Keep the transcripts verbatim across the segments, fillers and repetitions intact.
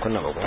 kunna ba ko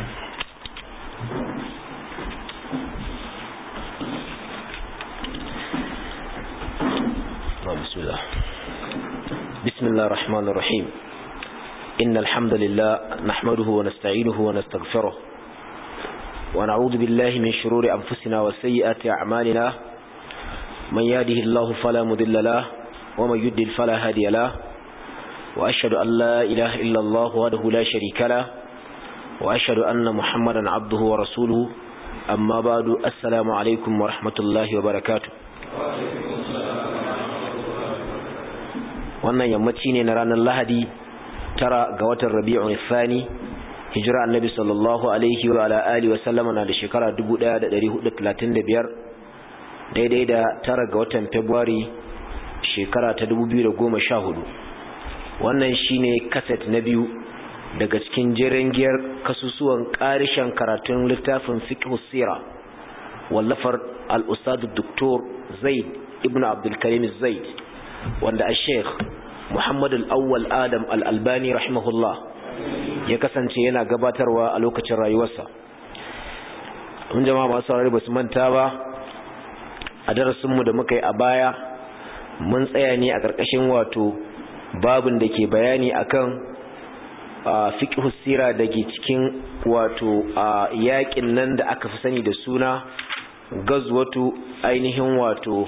bismillah bismillahir rahmanir rahim innal hamdalillah nahmaduhu wa nasta'inuhu wa nastaghfiruh wa na'udhu billahi min shururi anfusina wa sayyiati a'malina man yahdihillahu fala mudilla lahu wa man yudlil fala hadiya lahu wa ashhadu an la ilaha illa Allah wahdahu la sharika lahu wa ashhadu anna muhammadan abduhu wa rasuluhu amma ba'du assalamu alaikum wa rahmatullahi wa barakatuh. Wannan yammaci ne na ranar Lahadi tara ga watan Rabi'ul Thani hijira annabi sallallahu alaihi wa ala alihi wa sallama na da shekara dubu ɗaya da ɗari hudu da talatin da biyar daidai da tara ga watan February shekara ta dubu biyu da goma sha hudu. Wannan shine kaset na biyu daga cikin jerengiyar kasusuwan karishan karatun littafin fiqh sira wallafar al-ustad Dr. Zaid ibn Abdul Karim Zaid wanda al-Sheikh Muhammad al-Awwal Adam al-Albani rahimahullah ya kasance yana gabatarwa a lokacin rayuwarsa. Mun jama'a masu saurare basu manta ba a darasin mu da muka yi a baya mun tsaya ne a karkashin wato babin da ke bayani akan fiqh sira dake cikin wato yakin nan da aka fi sani da suna gazwatu ainihin wato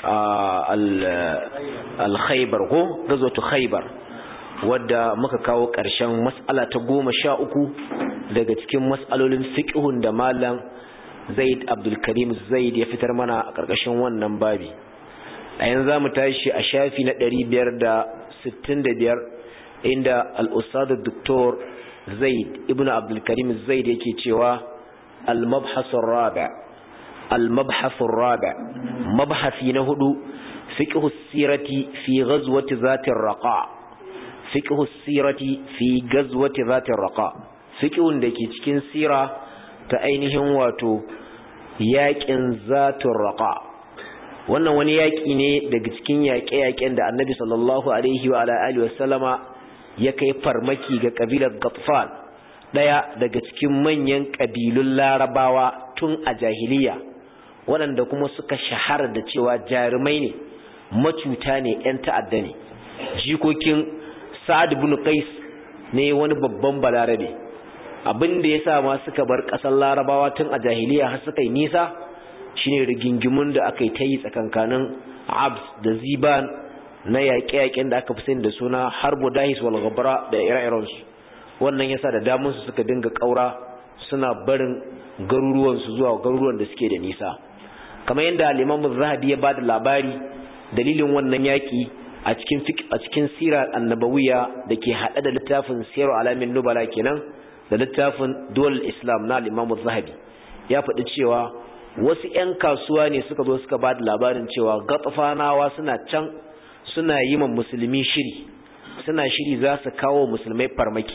al-khaybar ko gazwatu khaybar wadda muka kawo ƙarshen mas'ala ta goma sha uku daga cikin mas'alolin fiqhun da malam Zaid Abdul Karim Zaid ya fitar mana a ƙarƙashin wannan babi. A yanzu zamu tashi a shafi na ɗari biyar da sittin da biyar inda al-ustad Dr. Zaid ibn Abdul Karim Zaid yake cewa al-mabhas ar-rabi' al-mabhas ar-rabi' mabhasi na hudu fiqh as-sirati fi ghazwati zati ar-raqa fiqh as-sirati fi ghazwati zati ar-raqa fiqhun dake cikin sira ta ainihin wato yaƙin zati ar-raqa. Wannan wani yaƙi ne daga cikin yaƙe-yaƙen da Annabi sallallahu alaihi wa alihi wa sallama ya kai farmaki ga kabilar Ghatfan, daya daga cikin manyan kabilun Larabawa tun a jahiliya, waɗanda kuma suka shahara da cewa jarumai ne, macuta ne, ƴan ta'adda ne. Jikokin Sa'ad ibn Qais ne wani babban balarabe. Abin da yasa ma suka bar ƙasar Larabawa tun a jahiliya har suka yi nisa shine rigingimun da aka yi ta yi tsakankanin Abs da Ziban na yaƙe-yaƙen da aka fi sani da suna harbu dahis wal ghabra da ire-irensu. Wannan yasa da damun su suka dinga ƙaura suna barin garuruwan su zuwa garuruwan da suke da nisa. Kamar yadda al-Imam Az-Zahabi ya bada labari dalilin wannan yaƙi a cikin a cikin sirar annabawiyya dake hada da littafin Sirru Alamin Nubala kenan da littafin Dawal Islam na al-Imam Az-Zahabi ya faɗi cewa wasu ƴan kasuwa ne suka zo suka bada labarin cewa Ghatfanawa suna can suna yi man musulmi shiri suna shiri za su kawo musulmai farmaki.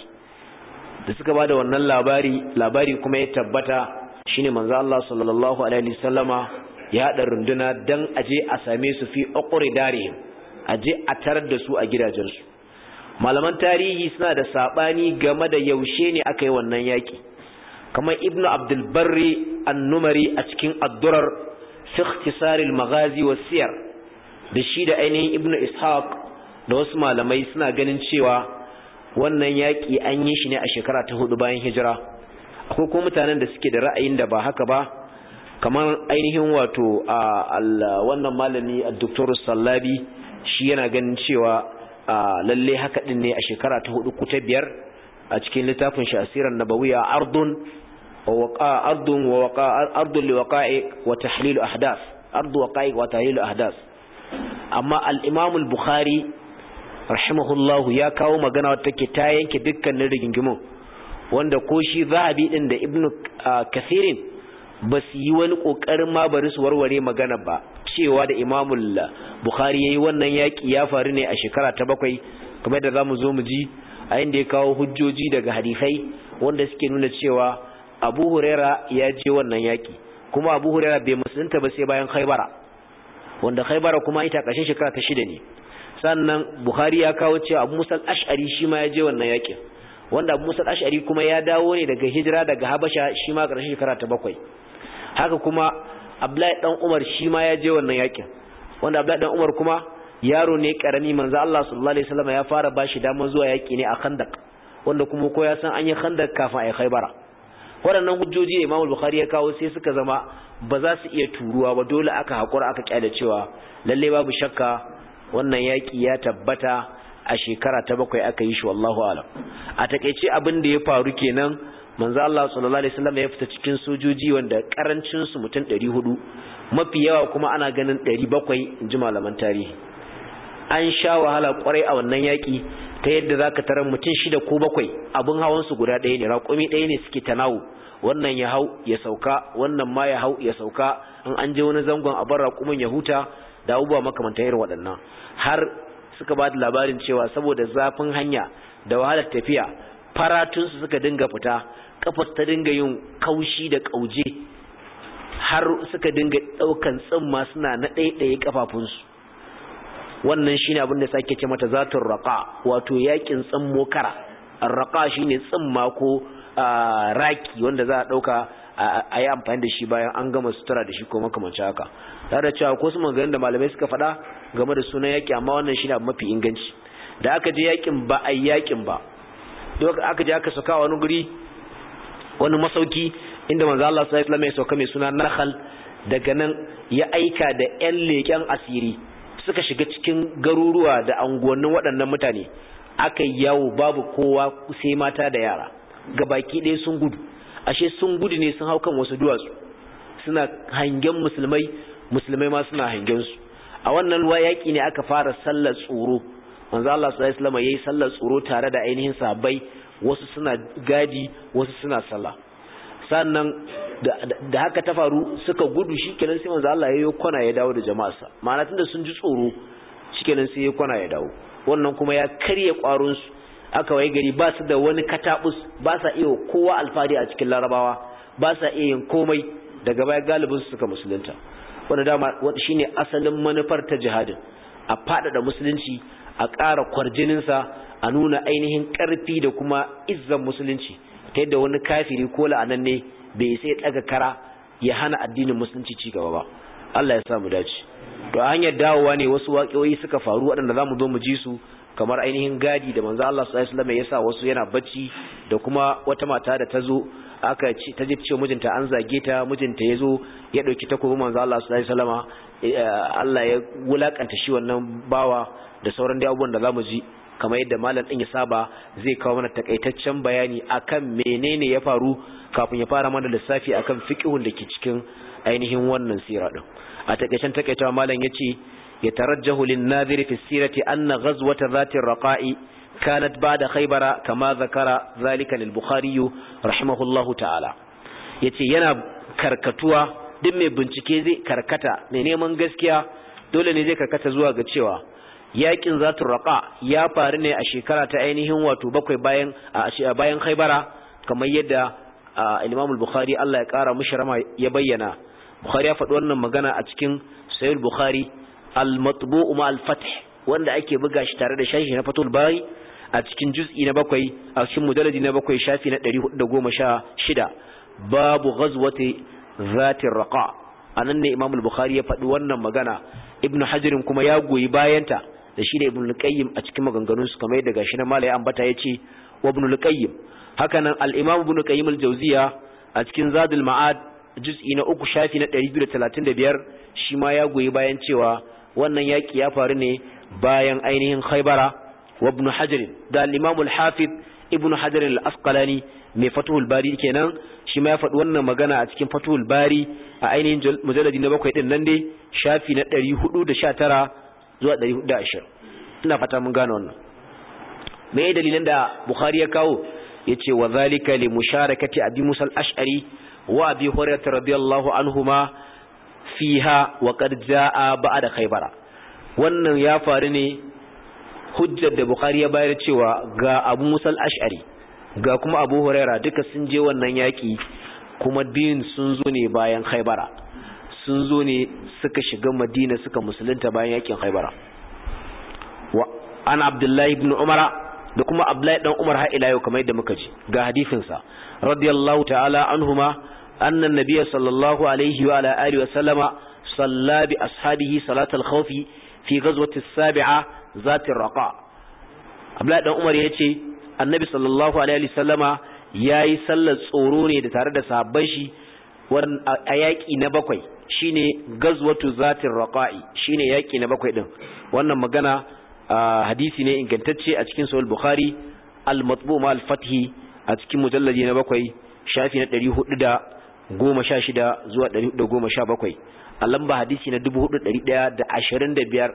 Da suka bada wannan labari labari kuma ya tabbata shine manzo Allah sallallahu alaihi wasallama ya hada runduna dan aje a same su fi uqri darihim, aje a tarar da su a gidajensu. Malaman tarihi suna da sabani game da yaushe ne aka yi wannan yaki, kamar Ibn Abdul Barri An-Numari a cikin Ad-Durar fi ikhtisar al-maghazi was-siyar da shi da ainihin Ibn Ishaq da wasu malamai suna ganin cewa wannan yaƙi an yi shi ne a shekara ta hudu bayan hijira. Akwai kuma mutanen da suke da ra'ayin da ba haka ba, kamar ainihin wato a wannan malami Dr. Sallabi shi yana ganin cewa lalle haka din ne a shekara ta hudu ko ta biyar a cikin littafin shi Asiran Nabawiyya ardun wa waqa ardun wa waqa ardun li waqa'i wa tahlil ahdath ardu waqa'i wa tahlil ahdath. Amma al-Imam al-Bukhari rahimahullahu ya kawo magana wadda take ta yanke dukkanin rigingimun, wanda ko shi Zahabi din da Ibn Kathirin ba su yi wani kokarin ma bari su warware magana ba, cewa da Imam al-Bukhari yayi wannan yaki ya faru ne a shekara ta bakwai, kamar da zamu zo mu ji a inda ya kawo hujjoji daga hadisai wanda suke nuna cewa Abu Huraira ya je wannan yaki, kuma Abu Huraira bai musulunta ba sai bayan Khaybara, wanda Khaybara kuma ita ƙarshen shekara ta shida ne. Sannan Bukhari ya kawo cewa Abu Musa al-Ash'ari shi ma ya je wannan yakin, wanda Abu Musa al-Ash'ari kuma ya dawo ne daga hijira daga Habasha shi ma ƙarshen shekara ta bakwai. Haka kuma Abdullahi dan Umar shi ma ya je wannan yakin, wanda Abdullahi dan Umar kuma yaro ne karami, manzo Allah sallallahu alaihi wasallam ya fara bashi damar zuwa yaki ne a Khandaq, wanda kuma ko ya san an yi Khandaq kafin a yi Khaybara. Waɗannan hujjoji ne Imam Bukhari ya kawo sai suka zama ba za su iya turuwa ba, dole aka hakura aka kyale cewa lalle babu shakka wannan yaki ya tabbata a shekara ta bakwai aka yi shi, wallahu alam. A takeice abin da ya faru kenan, manzo Allah sallallahu alaihi wasallam ya fita cikin sojoji wanda karancin su mutum ɗari hudu, mafi yawa kuma ana ganin ɗari bakwai inji malaman tarihi. An sha wahala kwarai a wannan yaki ta yadda zaka tarar mutum shida ko bakwai abun hawan su guda ɗaya ne, raƙumi ɗaya ne suke tanawu, wannan ya hau ya sauka, wannan ma ya hau ya sauka, in an je wani zangon a bar raƙumin ya huta da abubuwa makamantan irin waɗannan. Har suka ba da labarin cewa saboda zafin hanya da wahalar tafiya faratunsu suka dinga fita, kafar ta dinga yin kaushi da kauje, har suka dinga daukan tsimma suna na ɗaiɗaye kafafunsu. Wannan shine abin da sake ce mata zatul raqa, wato yakin tsimmo kara. Ar-raqa shine tsimma ko raki wanda za a dauka a yi amfani da shi bayan an gama sutura da shi ko makamancin haka. Tare da cewa ko su maganganun da malamai suka faɗa game da sunan yaki, amma wannan shine abu mafi inganci. Da aka je yakin ba a yakin ba, duk aka je aka saka wani guri, wani masauki inda manzo Allah sallallahu alaihi wasallam ya sauka mai suna Nakhal. Daga nan ya aika da ƴan leken asiri suka shiga cikin garuruwa da anguwannin waɗannan mutane, aka yawo babu kowa sai mata da yara, gabaki ɗaya sun gudu. Ashe sun gudu ne sun hau kan wasu duwatsu, suna hangen musulmai, musulmai ma suna hangen su. A wannan ruwa yaki ne aka fara sallar tsoro, manzo Allah sallallahu alaihi wasallam yayi sallar tsoro tare da ainihin sahabbai, wasu suna gadi wasu suna sallah. Sannan da haka ta faru suka gudu, shikenan sai manzo Allah yayi kwana ya dawo da jama'arsa. Ma'ana tunda sun ji tsoro shikenan sai yayi kwana ya dawo. Wannan kuma ya karye kwarun su, aka waye gari ba su da wani katabus, ba sa iya kowa alfari a cikin Larabawa, ba sa iya yin komai. Daga baya galibin su suka musulunta. Wanda dama shine asalin manufar ta jihadin, a faɗaɗa musulunci, a ƙara kwarjininsa, a nuna ainihin ƙarfi da kuma izzan musulunci, ta yadda wani kafiri ko la'ananne bai sai ya ɗaga kara ya hana addinin musulunci ci gaba ba. Allah ya sa mu dace. To a hanyar dawowa ne wasu waƙoƙi suka faru waɗanda za mu zo mu ji su, kamar ainihin gadi da manzo Allah sallallahu alaihi wasallam ya sa wasu yana bacci, da kuma wata mata da ta zo aka ci ta ji cewa mijinta an zage ta, mijinta ya zo ya ɗauki takobin manzo Allah sallallahu alaihi wasallam, Allah ya wulakanta shi wannan bawa, da sauran dai abubuwan da zamu ji, kamar yadda malam din ya saba zai kawo mana takaitaccen bayani akan menene ya faru kafin ya fara mana lissafi akan fiqhun da ke cikin ainihin wannan sira din. A takaicen takaitawa malam yace ya tarajjahu lin nadhir fi sirati anna ghazwata dhati raqa'i kanat ba'da khaybara kama zakara zalika lil bukhari rahimahullahu ta'ala. Yace yana karkatuwa, duk mai bincike zai karkata, mai neman gaskiya dole ne zai karkata zuwa ga cewa yakin zatul raqa ya faru ne a shekara ta ainihin wato bakwai bayan a bayan Khaybara, kamar yadda Imam al-Bukhari Allah ya kara mishi rama ya bayyana. Bukhari ya faɗi wannan magana a cikin Sahih Bukhari al-matbu' ma al-fath, wanda ake buga shi tare da sharhi na Fathul Bari a cikin juz'i na bakwai, a cikin mujalladi na bakwai shafi na ɗari hudu da goma sha shida, babu ghazwati zatir raqa. Anan ne Imam al-Bukhari ya faɗi wannan magana. Ibn Hajar kuma ya goyi bayanta da shi da Ibn al-Qayyim a cikin maganganun su, kamar yadda gashi na malai ambata yace wa Ibn al-Qayyim. Haka nan al-Imam Ibn Qayyim al-Jawziyya a cikin Zadul Ma'ad juz'i na uku shafi na ɗari biyu da talatin da biyar, shi ma ya goyi bayan cewa wannan yaki ya faru ne bayan ainihin Khaybara. Wa Ibn Hajar da al-Imam al-Hafiz Ibn Hajar al-Asqalani mai Fathul Bari kenan, shi ma ya faɗi wannan magana a cikin Fathul Bari a ainihin mujalladi na bakwai din nan dai shafi na ɗari hudu da sha tara zuwa ɗari hudu da ashirin. Ina fata mun gane wannan. Me dalilan da Bukhari ya kawo? Yace wa zalika li musharakati Abi Musa al-Ash'ari wa Abi Hurairah radiyallahu anhuma fiha wa qad jaa ba'da Khaybara. Wannan ya faru ne, hujjar da Bukhari ya bayar cewa ga Abu Musa al-Ash'ari ga kuma Abu Hurairah duka sun je wannan yaki, kuma din sun zo ne bayan Khaybara, sun zo ne suka shiga Madina suka musulunta bayan yakin Khaybara. Wa an Abdullah ibn Umar da kuma Abdullahi dan Umar har ila yau kamar yadda muka ji ga hadisin sa radiyallahu ta'ala anhuma anna an-nabiy sallallahu alaihi wa ala alihi wa sallama salla bi ashabihi salatal khawf fi ghazwati as-sabi'a zati ar-raqa Abdullahi dan Umar yace annabi sallallahu alaihi wa sallama yayi sallar tsoro ne da tare da sahabban shi a yaki na bakwai shine ghazwatu zati ar-raqa'i shine yaki na bakwai din wannan magana hadisi ne ingantacce a cikin sahih bukhari al-matbu ma al-fathi a cikin mujalladi na bakwai shafi na ɗari hudu da goma sha shida zuwa ɗari hudu da goma sha bakwai a lamba hadisi na dubu hudu ɗari ɗaya da ashirin da biyar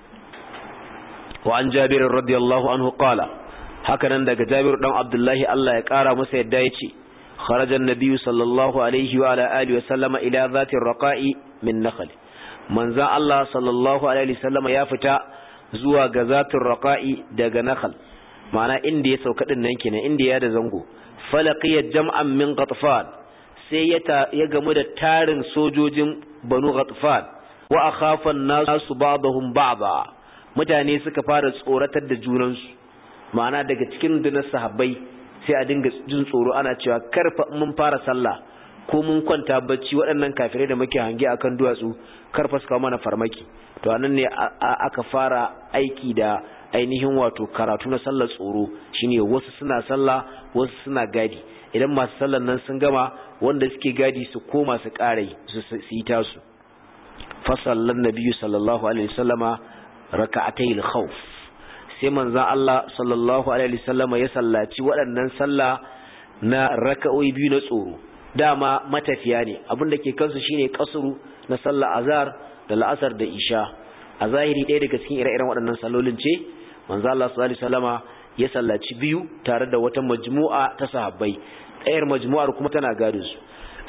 wa an jabir radiyallahu anhu qala hakanan daga jabir dan abdullahi Allah ya kara masa yadda yace kharaja an-nabiy sallallahu alaihi wa ala alihi wa sallama ila zati ar-raqa'i min nakhl manza Allah sallallahu alaihi wa sallama ya fita zuwa ga zatur raqa'i daga nakhl ma'ana inda ya sauka din nan kenan inda ya da zango falaqiya jam'an min ghatfan sai ya ya gamu da tarin sojojin banu ghatfan wa akhafa an-nasu ba'dahum ba'da mutane suka fara tsoratar da junansu ma'ana daga cikin dunan sahabbai sai a dinga jin tsoro ana cewa karfa mun fara sallah ko mun kwanta bacci waɗannan kafirai da muke hange akan duwatsu karfa su kawo mana farmaki to anan ne aka fara aiki da ainihin wato karatu na sallar tsoro shine wasu suna sallah wasu suna gadi idan masu sallar nan sun gama wanda suke gadi su koma su ƙara su yi tasu fa sallan nabiyyu sallallahu alaihi wasallama raka'atayil khawf sai manzon Allah sallallahu alaihi wasallama ya sallaci waɗannan sallah na raka'o'i biyu na tsoro dama matafiya ne abinda ke kansu shine kasuru na sallar azhar da la'asar da isha a zahiri ɗaya daga cikin ire-iren waɗannan sallolin ce manzo Allah sallallahu alaihi wasallama ya sallaci biyu tare da wata majmu'a ta sahabbai ɗayar majmu'ar kuma tana gadin su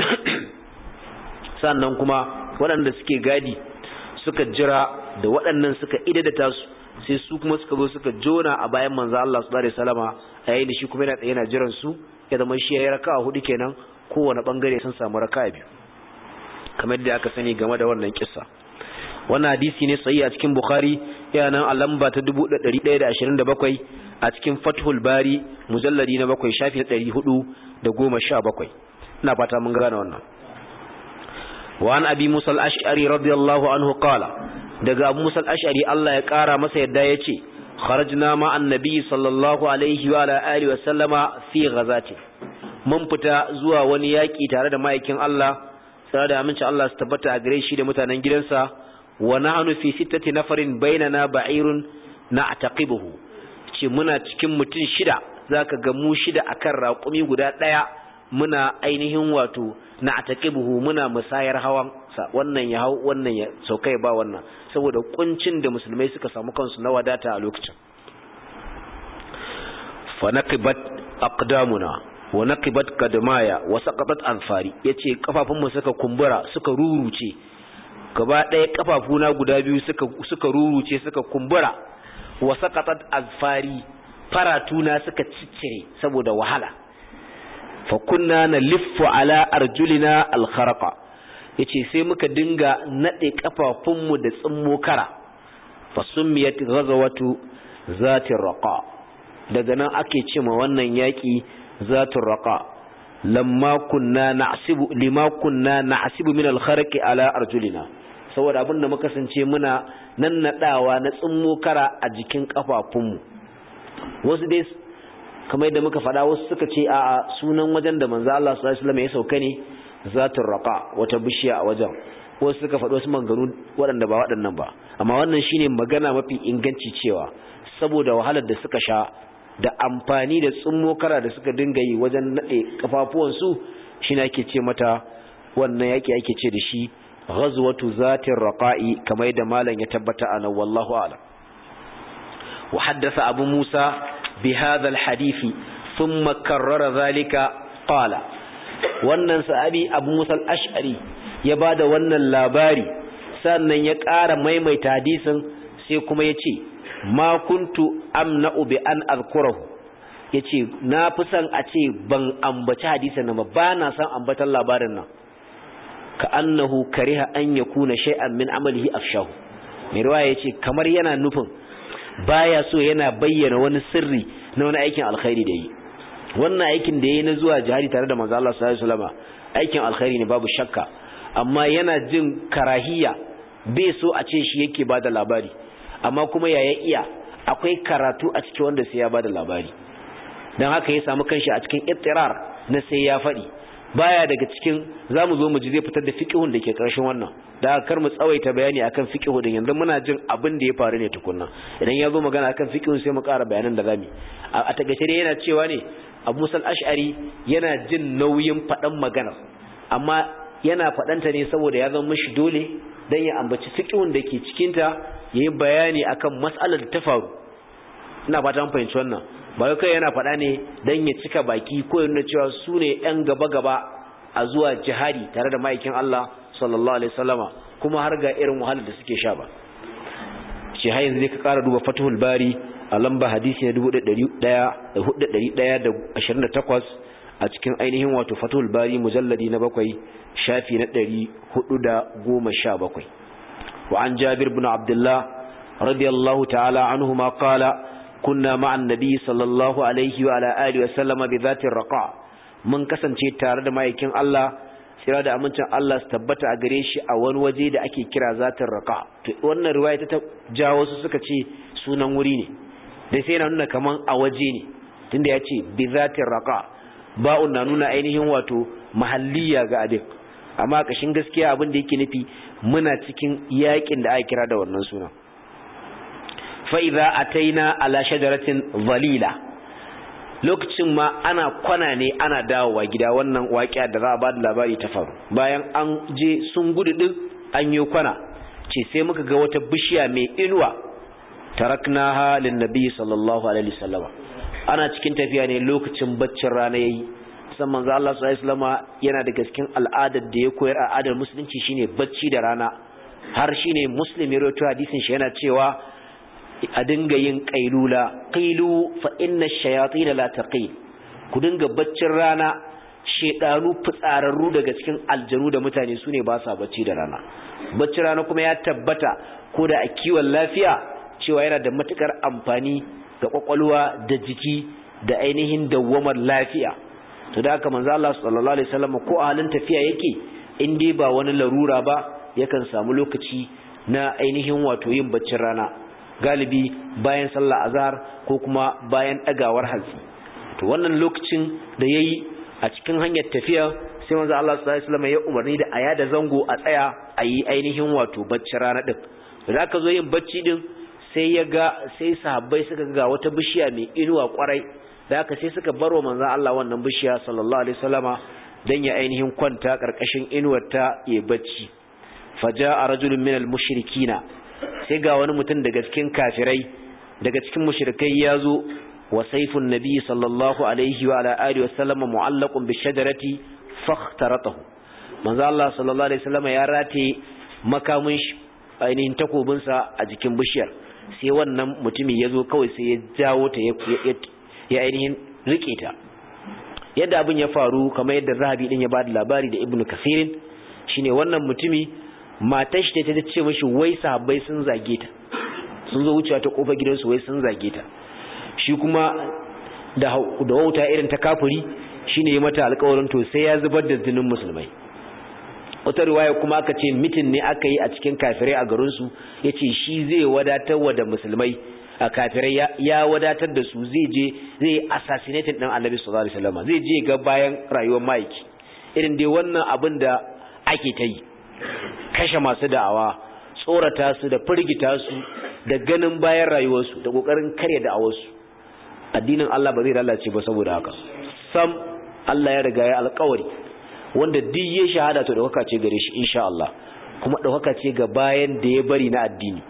sannan kuma waɗanda suke gadi suka jira da waɗannan suka idada tasu sai su kuma suka zo suka jona a bayan manzo Allah sallallahu alaihi wasallama a yayin da shi kuma yana yana jiran su ya zama shi yayi raka'a hudu kenan kowane bangare sun samu raka'a biyu kamar yadda aka sani game da wannan kissa wannan hadisi ne sahihi a cikin Bukhari yana nan a lamba ta dubu ɗari ɗaya da ashirin da bakwai a cikin Fathul Bari mujalladi na bakwai shafi na ɗari hudu da goma sha bakwai ina fata mun gane wannan wa an abi Musa al-Ash'ari radiyallahu anhu qala daga Abu Musa al-Ash'ari Allah ya kara masa yadda yace kharajna ma annabi sallallahu alaihi wa ala alihi wa sallama fi ghazati mun fita zuwa wani yaki tare da ma'aikin Allah sai da aminci Allah su tabbata a gare shi da mutanen gidansa wa nahnu fi sittati nafarin bainana ba'irun na'taqibuhu ce muna cikin mutun shida zaka ga mu shida akan raƙumi guda daya muna ainihin wato na'taqibuhu muna musayar hawan sa wannan ya hau wannan ya saukai ba wannan saboda kuncin da musulmai suka samu kansu na wadata a lokacin fa naqibat aqdamuna wa naqibat kadmaya wa saqatat anfari yace kafafunmu suka kumbura suka ruruce gaba ɗaya kafafuna guda biyu suka suka ruruce suka kumbura wa saqatat azfari faratuna suka ciccire saboda wahala fa kunna naliffu ala arjulina alkharaqa yace sai muka dinga nade kafafunmu da tsimmo kara fa summiyat ghazawatu zati raqa daga nan ake cewa wannan yaki zatu raqa lamma kunna na'sibu lima kunna na'sibu min al-kharqi ala arjulina saboda abinda muka kasance muna nannadawa na tsimmo kara a jikin kafafunmu wasu dai kamar yadda muka faɗa wasu suka ce a sunan wajen da manzo Allah sallallahu alaihi wasallam ya sauka ne zatu raqa wata bishiya a wajen wasu suka faɗi wasu manganu waɗanda ba waɗannan ba amma wannan shine magana mafi inganci cewa saboda wahalar da suka sha da amfani da tsummo kara da suka dinga yi wajen nade kafafuwansu shine ake ce mata wannan yake ake ce da shi ghazwatu zatir raqa'i kamar yadda malam ya tabbata ana wallahu a'lam wa haddatha abu musa bi hadha alhadith thumma karrara dhalika qala wannan sahabi abu musa al-ash'ari ya bada wannan labari sannan ya ƙara maimaita hadisin sai kuma yace ma kuntu amna'u bi an azkurahu yace na fi son a ce ban ambaci hadisin nan ba na san ambatan labarin nan ka annahu kariha an yakuna shay'an min amalihi afshahu mai riwaya yace kamar yana nufin baya so yana bayyana wani sirri na wani aikin alkhairi da yi. Wannan aikin da yayi na zuwa jihadi tare da manzo Allah sallallahu alaihi wasallam aikin alkhairi ne babu shakka, amma yana jin karahiya bai so a ce shi yake bada labari, amma kuma yaya iya akwai karatu a cikin wanda sai ya bada labari, dan haka ya samu kanshi a cikin ittirar na sai ya faɗi. Baya daga cikin zamu zo mu ji zai fitar da fiqhun da ke karshen wannan, da kar mu tsawaita bayani akan fiqhu din, yanzu muna jin abin da ya faru ne tukunna, idan ya zo magana akan fiqhun sai mu ƙara bayanan da zamu a takaice dai yana cewa ne Abu Musa al-Ash'ari yana jin nauyin faɗan magana, amma yana faɗanta ne saboda ya zama mishi dole dan ya ambaci fiqhun da ke cikin ta, yayi bayani akan mas'alar da ta faru. Ina fata mun fahimci wannan, ba kai yana faɗa ne dan ya cika baki ko yana cewa su ne ƴan gaba gaba a zuwa jihadi tare da ma'aikin Allah sallallahu alaihi wasallama, kuma har ga irin wahalar da suke sha ba. Shi har yanzu zai ka ƙara duba Fathul Bari a lamba hadisi na dubu ɗaya da ashirin da takwas a cikin ainihin wato Fathul Bari mujalladi na bakwai shafi na ɗari hudu da goma sha bakwai. Wa an Jabir bin Abdullah radiyallahu ta'ala anhuma qala kunna ma'an nabi sallallahu alaihi wa ala alihi wa sallama bi dhatir raqa, mun kasance tare da ma'aikin Allah tsira da amincin Allah su tabbata a gare shi a wani waje da ake kira zatin raqa. To wannan riwaya ta jawo su suka ce sunan wuri ne, dai sai na nuna kaman a waje ne, tunda ya ce bi zatin raqa, ba'un na nuna ainihin wato mahalliya ga abin, amma kashin gaskiya abin da yake nufi muna cikin yakin da aka kira da wannan sunan. Fa idza ataina ala shajaratin zalila, lokacin ma ana kwana ne ana dawowa gida, wannan waƙiya da za a ba da labari ta faru bayan an je sun gudu din an yi kwana, ce sai muka ga wata bishiya mai inuwa, taraknaha lin nabi sallallahu alaihi wasallam. Ana cikin tafiya ne lokacin baccin rana yayi, san manzo Allah sallallahu alaihi wasallam yana da gaskin al'adar da ya koyar al'adar musulunci shine bacci da rana, har shine Muslim ya rawaito hadisin shi yana cewa a dinga yin qailula, qailu fa inna ash-shayatin la taqil, ku dinga baccin rana, shedanu fitsararru daga cikin aljanu da mutane sune ba sa bacci da rana. Baccin rana kuma ya tabbata ko da a kiwon lafiya cewa yana da matukar amfani ga kwakwalwa da jiki da ainihin dawwamar lafiya. To da haka manzo Allah sallallahu alaihi wasallam ko a halin tafiya yake, in dai ba wani larura ba yakan samu lokaci na ainihin wato yin baccin rana, galibi bayan sallah azhar ko kuma bayan dagawar hantsi. To wannan lokacin da yayi a cikin hanyar tafiya sai manzo Allah sallallahu alaihi wasallam ya umarni da aya da zango a tsaya ayi ainihin wato baccin rana din. Da aka zo yin bacci din sai ya ga sai sahabbai suka ga wata bishiya mai inuwa kwarai, da aka sai suka barwa manzo Allah wannan bishiya sallallahu alaihi wasallama dan ya ainihin kwanta karkashin inuwar ta ya bacci. Faja'a rajulun minal mushrikina, sai ga wani mutum daga cikin kafirai daga cikin mushrikai yazo, wa sayfun nabi sallallahu alaihi wa ala alihi wasallama mu'allaqun bi shajarati fakhtaratahu. Manzo Allah sallallahu alaihi wasallama ya rate makamin shi ainihin takobinsa a jikin bishiyar, sai wannan mutumi yazo kawai sai ya jawo ta ya ainihin rike ta. Yadda abin ya faru kamar yadda Zahabi din ya bada labari da Ibn Kathir shine wannan mutumi matar shi ta ce mishi wai sahabbai sun zage ta, sun zo wucewa ta kofar gidansu wai sun zage ta. Shi kuma da da wauta irin ta kafiri shine ya mata alƙawarin to sai ya zubar da jinin musulmai. Wata riwaya kuma aka ce mitin ne aka yi a cikin kafirai a garin su, yace shi zai wadatar wa da musulmai, a kafirai ya wadatar da su, zai je zai assassinate din Annabi sallallahu alaihi wasallam, zai je ga bayan rayuwar maiki. Irin dai wannan abin da ake ta yi, kashe masu da'awa, tsorata su da firgita su da ganin bayan rayuwarsu da kokarin karya da'awarsu. Addinin Allah ba zai lalace ba saboda haka. Sam Allah ya riga ya alƙawari, wanda duk ya shahada to dauka ce gare shi insha Allah, kuma dauka ce ga bayan da ya bari na addini.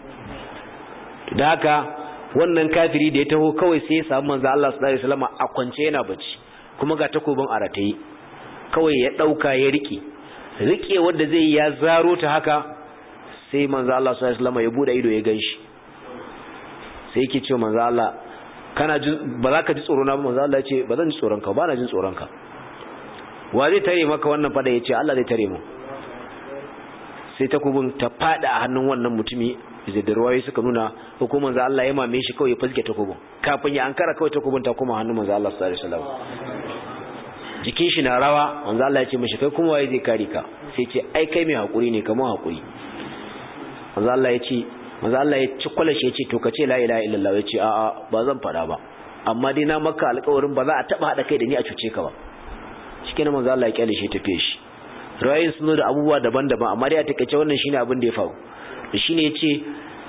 Da haka wannan kafiri da ya taho kawai sai ya samu manzo Allah sallallahu alaihi wasallam a kwance yana bacci, kuma ga takobin aratayi, kawai ya dauka ya rike rike wanda zai ya zaro ta haka, sai manzo Allah sallallahu alaihi wasallam ya bude ido ya ganshi, sai yake cewa manzo Allah kana jin ba za ka ji tsoro na ba? Manzo Allah ya ce ba zan ji tsoron ka ba, na jin tsoron ka. Wa zai tare maka wannan fada? yace Allah zai tare mu. Sai takobin ta fada a hannun wannan mutumi, da ruwaye suka nuna hukumar manzo Allah ya mame shi kawai ya fuske takobin, kafin ya ankara kawai takobin ta kuma hannun manzo Allah sallallahu alaihi wasallam jikin shi na rawa manzo Allah ya ce mishi kai kuma waye zai kare ka sai ce ai kai mai hakuri ne kamar hakuri manzo Allah ya ce manzo Allah ya ci kwalashi ya ce to kace la ilaha illallah ya ce a a ba zan fada ba amma dai na maka alƙawarin ba za a taba hada kai da ni a cuce ka ba shikenan manzo Allah ya kyale shi tafiye shi rayin sun da abubuwa daban-daban amma dai a takeice wannan shine abin da ya faru shine yace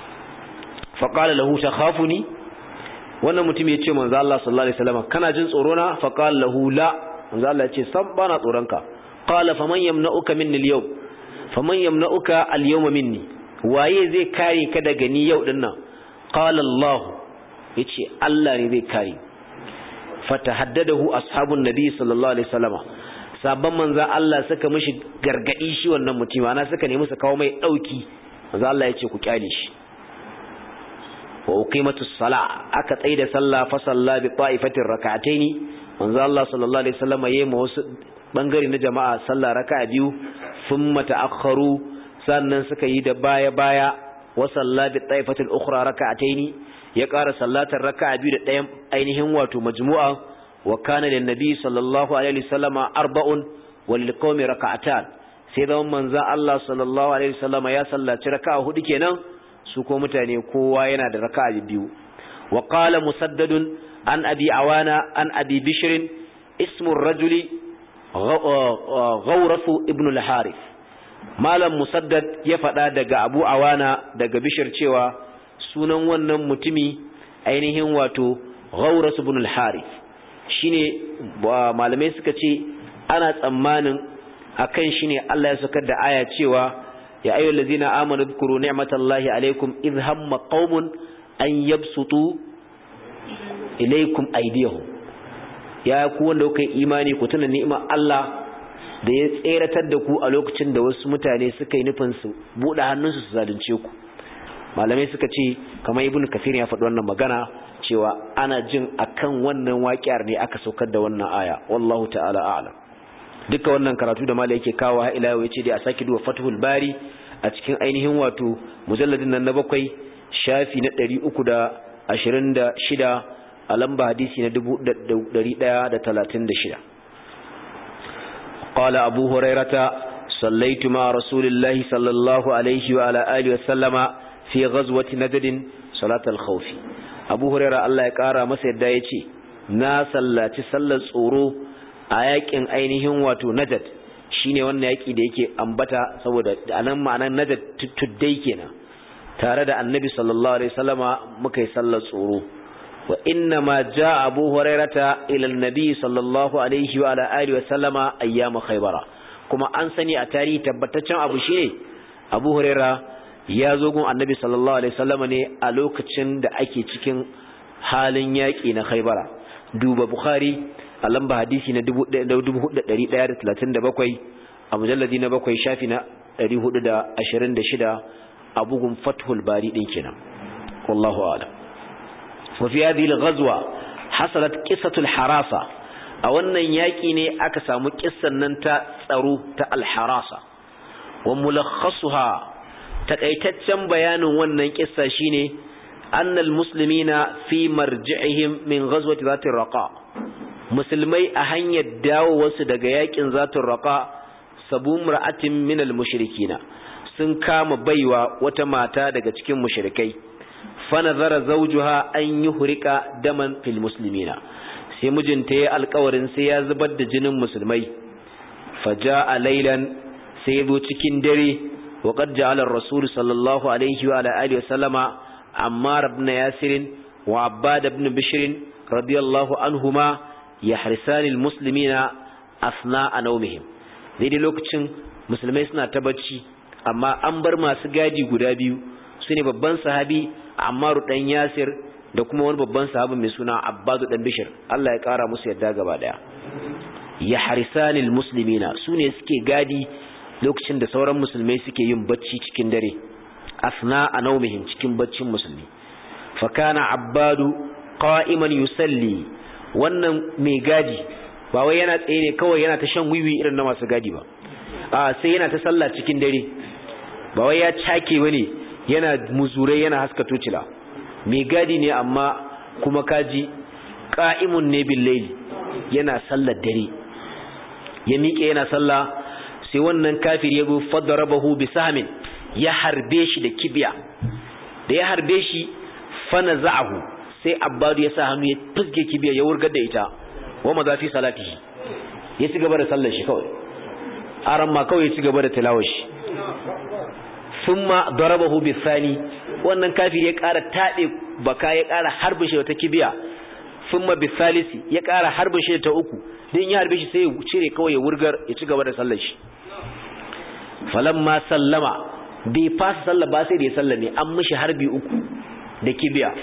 fa qala lahu takhafuni wannan mutum yace manzo Allah sallallahu alaihi wasallam kana jin tsoro na fa qala lahu la manzo Allah yace san bana tsoron ka qala faman yamna'uka minni al-yawm faman yamna'uka al-yawma minni waye zai kare ka daga ni yau dinnan qala Allah yace Allah ne zai kare fatahaddadahu ashabun nabi sallallahu alaihi wasallam sabban manzo Allah suka mishi gargadi shi wannan mutum ana suka nemi su kawo mai dauki manzo Allah yace ku kyale shi wa uqimatus sala aka tsaida sallah fa salla bi ta'ifatir rak'ataini manzo Allah sallallahu alaihi wasallam yayi ma wasu bangare na jama'a sallah raka'a biyu thumma ta'akharu sannan suka yi da baya baya wa salla bi ta'ifatil ukhra rak'ataini ya ƙara sallatar raka'a biyu da ɗayan ainihin wato majmu'a wa kana lin nabi sallallahu alaihi wasallama arba'un wa lil qaumi raka'atan sai da manzo Allah sallallahu alaihi wasallama ya sallaci raka'a hudu kenan su ko mutane kowa yana da raka'a biyu wa qala musaddadun an abi awana an abi bishr ismu ar-rajuli ghawraf ibn al-harith malam musaddad ya fada daga abu awana daga bishr cewa sunan wannan mutumi ainihin wato ghawras ibn al-harith shine malamai suka ce ana tsammanin akan shine Allah ya sakar da aya cewa ya ayyuhal ladzina amanu dhkuru ni'matallahi alaykum idh hamma qaumun an yabsutu ilaykum aydiyahum ya ku wanda kuka imani ku tuna ni'imar Allah da ya tseratar da ku a lokacin da wasu mutane suka yi nufin su bude hannunsu su zalunce ku malamai suka ce kamar ibnu kafir ya faɗi wannan magana cewa ana jin akan wannan waƙiyar ne aka saukar da wannan aya wallahu ta'ala a'lam duka wannan karatu da malai yake kawo ha ila yau yace dai a saki duwa fathul bari a cikin ainihin wato mujalladin nan na bakwai shafi na ɗari uku da ashirin da shida a lamba hadisi na dubu ɗari ɗaya da talatin da shida qala abu hurairata sallaitu ma rasulillahi sallallahu alaihi wa ala alihi wa sallama fi ghazwati najd salat al-khawf abu hurairah Allah ya kara masa yadda yace na sallaci sallar tsoro a yakin ainihin wato najd shine wannan yaki da yake ambata saboda anan ma'anar najd tuddai kenan tare da annabi sallallahu alaihi wasallama muka yi sallar tsoro wa inna ma jaa abu hurairata ila annabi sallallahu alaihi wa ala alihi wasallama ayyam khaybara kuma an sani a tarihi tabbataccen abu shine abu hurairah ya zo gun annabi sallallahu alaihi wasallam ne a lokacin da ake cikin halin yaki na Khaybara duba Bukhari a lamba hadisi na dubu hudu da ɗaya da talatin da bakwai a mujalladi na bakwai shafi na ɗari hudu da ashirin da shida a bugun Fathul Bari din kenan wallahu a'lam wa fi hadhihi al-ghazwa hasalat qissatu al-harasa a wannan yaki ne aka samu kissan nan ta tsaro ta al-harasa wa mulakhasuha takaitaccen bayanin wannan kissa shine annal muslimina fi marji'ihim min ghazwati zatir raqa musulmai a hanyar dawo wasu daga yakin zatir raqa sabum ra'atin min al mushrikina sun kama baiwa wata mata daga cikin mushrikai fa nazara zawjuha an yuhrika daman fil muslimina sai mijinta ya alƙawarin sai ya zubar da jinin musulmai faja'a laylan sai ya zo cikin dare وقد جعل الرسول صلى الله عليه وعلى آله وسلم عمار بن ياسر وعباد بن بشر رضي الله عنهما يحرسان المسلمين أثناء نومهم daidai lokacin musulmai suna ta bacci amma an bar masu gadi guda biyu sune babban sahabi Ammar dan Yasir da kuma wani babban sahabi mai suna Abbad dan Bishr Allah ya kara musu yadda gaba daya yahrisanil muslimina sune suke gadi lokacin da sauran musulmai suke yin bacci cikin dare asna a naumihim cikin baccin musulmi fa kana abbadu qa'iman yusalli wannan mai gadi ba wai yana tsaye ne kawai yana ta shan wiwi irin na masu gadi ba a sai yana ta sallah cikin dare ba wai ya cake bane yana muzurai yana haska tocila mai gadi ne amma kuma kaji qa'imun ne bil layli yana sallar dare ya miƙe yana sallah sai wannan kafir ya go fadarabahu bisahmin ya harbe shi da kibiya da ya harbe shi fanaza'ahu sai abbadu ya sa hannu ya fusge kibiya ya wurgar da ita wa mazafi salatihi ya ci gaba da sallar shi kawai aran ma kawai ya ci gaba da tilawar shi thumma darabahu bisani wannan kafir ya ƙara tabe baka ya ƙara harbin shi ta kibiya thumma bisalisi ya ƙara harbin shi ta uku din ya harbe shi sai ya cire kawai ya wurgar ya ci gaba da sallar shi falamma sallama bai fasa sallah ba sai da ya sallame an mishi harbi uku da kibiya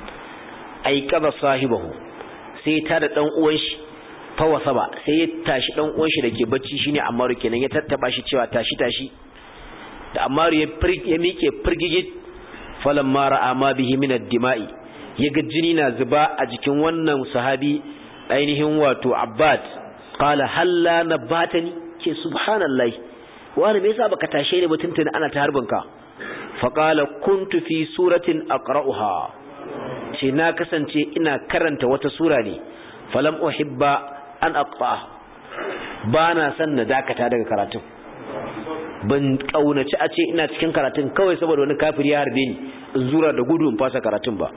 ai kaza sahibahu sai ta da dan uwan shi fa wasaba sai ya tashi dan uwan shi dake bacci shine Ammaru kenan ya tattaba shi cewa tashi tashi da Ammaru ya ya mike firgigit falamma ra'a ma bihi min ad-dima'i yaga jini na zuba a jikin wannan sahabi ainihin wato Abbad qala halla nabatani ke subhanallahi wani me yasa baka tashe ni mutuntuna ana ta harbin ka fa qala kuntu fi suratin aqra'uha ce na kasance ina karanta wata sura ne falam uhibba an aqfa bana san na dakata daga karatun ban kaunaci a ce ina cikin karatun kawai saboda wani kafiri ya harbe ni in zura da gudu in fasa karatun ba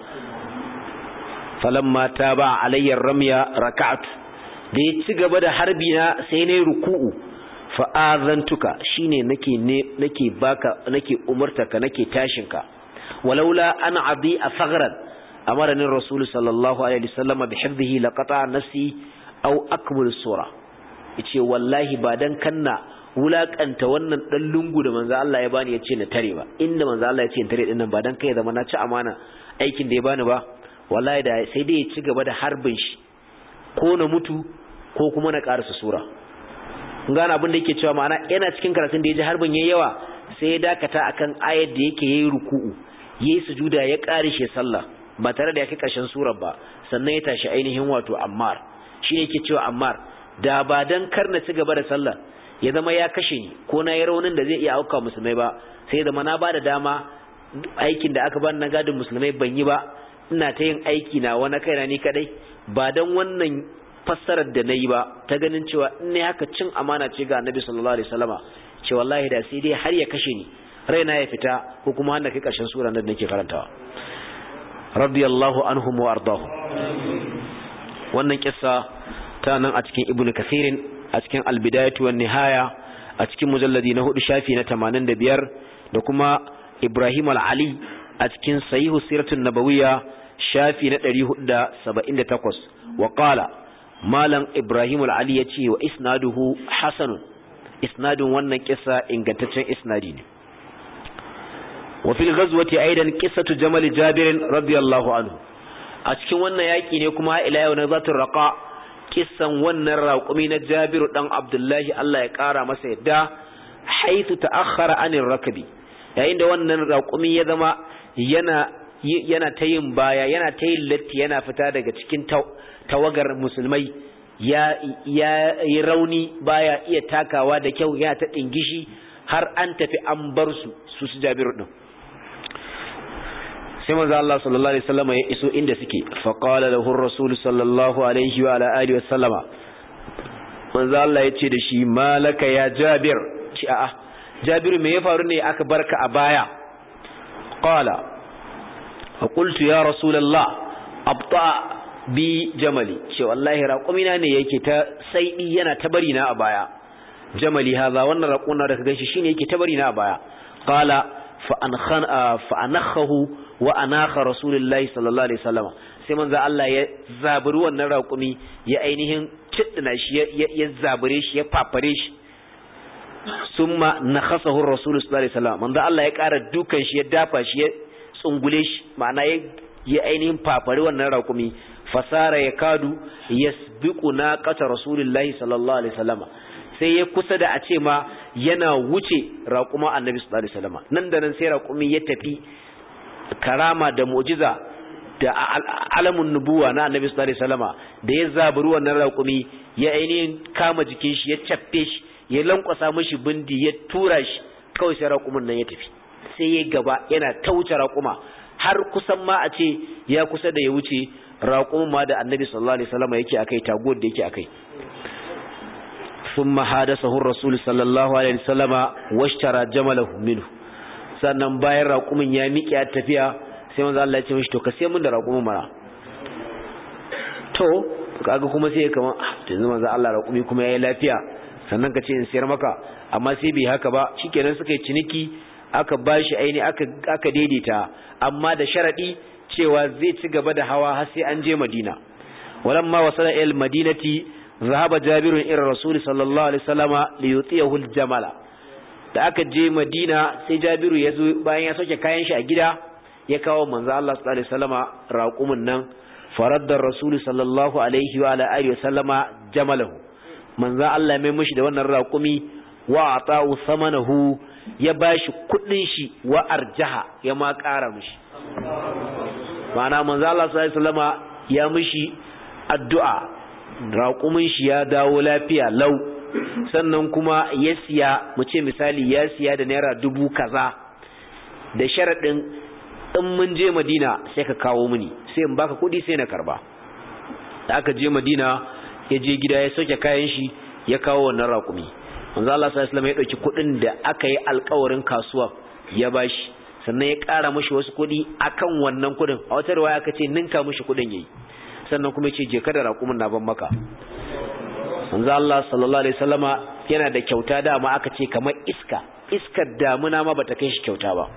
falamma taba alayya ramya raka'atu da ya ci gaba da harbi na sai nayi ruku'u fa azantuka shine nake ne nake baka nake umartaka nake tashinka walaula an abi asaghran amarani rasul sallallahu alaihi wasallam bi hifdhihi laqata nafsi aw akmul sura yace wallahi ba dan kanna wulakanta wannan dan lungu da manzo Allah ya bani yace na tare ba inda manzo Allah yace na tare din nan ba dan kai zama na ci amana aikin da ya bani ba wallahi da sai dai ya ci gaba da harbin shi ko na mutu ko kuma na karasa sura gana abin da yake cewa ma'ana yana cikin karatun da ya ji harbin yayi yawa sai ya dakata akan ayar da yake yayi ruku'u yayi sujuda ya kare shi sallah ba tare da ya kai karshen surar ba sannan ya tashi ainihin wato Ammar shi ne yake cewa Ammar da ba dan karna ci gaba da sallah ya zama ya kashe ni ko na yi raunin da zai iya auka musulmai ba sai zama na bada dama aikin da aka bani na gadin musulmai ban yi ba ina ta yin aiki na wani kaina ni kadai ba dan wannan fassarar da nayi ba ta ganin cewa in ne haka cin amana ce ga Annabi sallallahu alaihi wasallama ce wallahi da sai dai har ya kashe ni raina ya fita ko kuma har na kai karshen sura da nake karantawa radiyallahu anhum wa ardahum wannan kissa ta nan a cikin Ibn Kathir a cikin Al-Bidayatu wan Nihaya a cikin mujalladi na hudu shafi na tamanin da biyar da kuma Ibrahim al-Ali a cikin Sahih Siratun Nabawiyya shafi na ɗari hudu da saba'in da takwas wa qala malam Ibrahim al-Ali yace wa isnaduhu hasanun isnadun wannan kissa ingantaccen isnadi ne wa fil ghazwati aidan qissatu jamal jabir radiyallahu anhu a cikin wannan yaki ne kuma ila yau na zatul raqa kissan wannan raqumi na Jabir dan Abdullahi Allah ya kara masa yadda haythu ta'akhkhara anir rakbi yayin da wannan raqumi ya zama yana yana tayin baya yana tayin latti yana fita daga cikin tawagar musulmai ya ya yi rauni baya iya takawa da kyau ya ta dingishi har an tafi an bar su su su Jabir din sai manzo Allah sallallahu alaihi wasallam ya iso inda suke fa qala lahu ar-rasul sallallahu alaihi wa ala alihi wasallama manzo Allah ya ce da shi malaka ya Jabir ci a'a Jabir me ya faru ne aka barka a baya qala fa qultu ya rasulullah abta bi jamali ce wallahi raqumina ne yake ta saidi yana ta bari na a baya jamali haza wannan raquna da ka ganshi shine yake ta bari na a baya qala fa an khan fa anakhahu wa anakha rasulullahi sallallahu alaihi wasallam sai manzo Allah ya zaburi wannan raƙumi ya ainihin ciddina shi ya zabure shi ya fafare shi summa nakhasahu rasul sallallahu alaihi wasallam manzo Allah ya ƙara dukan shi ya dafa shi ya tsungule shi ma'ana ya ya ainihin fafare wannan raƙumi fasara ya kadu yasbiqu naqata rasulullahi sallallahu alaihi wasallam sai ya kusa da a ce ma yana wuce raƙuma annabi sallallahu alaihi wasallam nan da nan sai raƙumi ya tafi karama da mu'jiza da alamun nubuwa na annabi sallallahu alaihi wasallama da ya zaburi wannan raƙumi ya ainihin kama jikin shi ya caffe shi ya lankwasa mishi bindi ya tura shi kawai sai raƙumin nan ya tafi sai ya gaba yana tauce raƙuma har kusan ma a ce ya kusa da ya wuce raƙumin ma da annabi sallallahu alaihi wasallam yake akai taguwar da yake akai thumma hadasahu ar-rasul sallallahu alaihi wasallama washtara jamalahu minhu sannan bayan raƙumin ya miƙe ya tafiya sai manzo Allah ya ce mishi to ka sai mun da raƙumin mara to kaga kuma sai kaman yanzu manzo Allah raƙumi kuma yayi lafiya sannan ka ce in sayar maka amma sai bai haka ba shikenan suka yi ciniki aka bashi aini aka aka daidaita amma da sharadi cewa zai ci gaba da hawa har sai an je Madina walamma wasala ila madinati zahaba Jabir ila Rasul sallallahu alaihi wasallama li yutiyahu al-jamala da aka je Madina sai Jabiru ya zo bayan ya sauke kayan shi a gida ya kawo manzo Allah sallallahu alaihi wasallama raqumin nan faradda Rasul sallallahu alaihi wa ala alihi wasallama jamalahu manzo Allah mai mishi da wannan raqumi wa ata'u samanahu ya bashi kudin shi wa arjaha ya ma ƙara mishi ma'ana manzo Allah sallallahu alaihi wasallama ya mishi addu'a raqumin shi ya dawo lafiya lau sannan kuma ya siya mu ce misali ya siya da naira dubu kaza da sharadin in mun je Madina sai ka kawo mini sai in baka kudi sai na karba da aka je Madina ya je gida ya soke kayan shi ya kawo wannan raƙumi manzo Allah sallallahu alaihi wasallam ya dauki kudin da aka yi alƙawarin kasuwa ya bashi sannan ya ƙara mishi wasu kudi akan wannan kudin a wata riwaya aka ce ninka mishi kudin yayi sannan kuma ya ce je ka da raƙumin na ban maka manzo Allah sallallahu alaihi wasallama yana da kyauta da ma aka ce kamar iska iskar damuna ma bata kai shi kyauta ba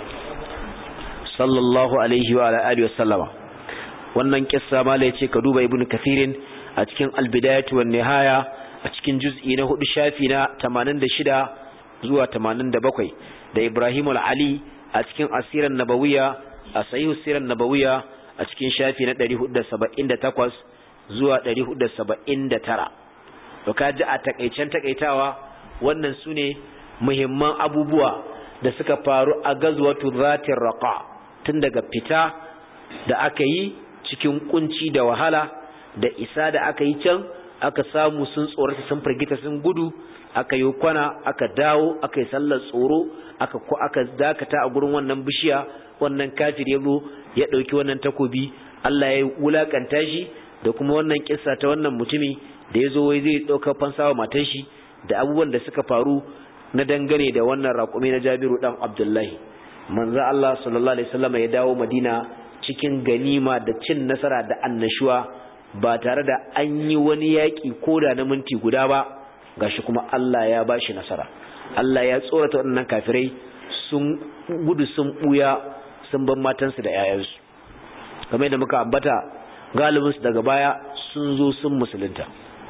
sallallahu alaihi wa alihi wasallama wannan kissa mala yace ka duba ibnu kathirin a cikin al-bidayah wan nihaya a cikin juz'i na hudu shafi na tamanin da shida zuwa tamanin da bakwai da Ibrahim al-Ali a cikin asiran nabawiyya a sahih siran nabawiyya a cikin shafi na ɗari hudu da saba'in da takwas zuwa ɗari hudu da saba'in da tara to kaji a takaicen takaitawa wannan sune muhimman abubuwa da suka faru a gazwatu zatir raqa tun daga fita da aka yi cikin kunci da wahala da isa da aka yi can aka samu sun tsorata sun firgita sun gudu aka yi kwana aka dawo aka yi sallar tsoro aka ko aka dakata a gurin wannan bishiya wannan kafir ya zo ya dauki wannan takobi Allah ya wulakanta shi da kuma wannan kissa ta wannan mutumi da yazo wai zai dauka fansawa matan shi da abubuwan da suka faru na dangane da wannan raƙumi na Jabiru dan Abdullahi manzo Allah sallallahu alaihi wasallam ya dawo Madina cikin ganima da cin nasara da annashuwa ba tare da an yi wani yaki koda na minti guda ba gashi kuma Allah ya bashi nasara Allah ya tsorata wannan kafirai sun gudu sun buya sun ban matansu da yayansu kamar yadda muka ambata galibin su daga baya sun zo sun musulunta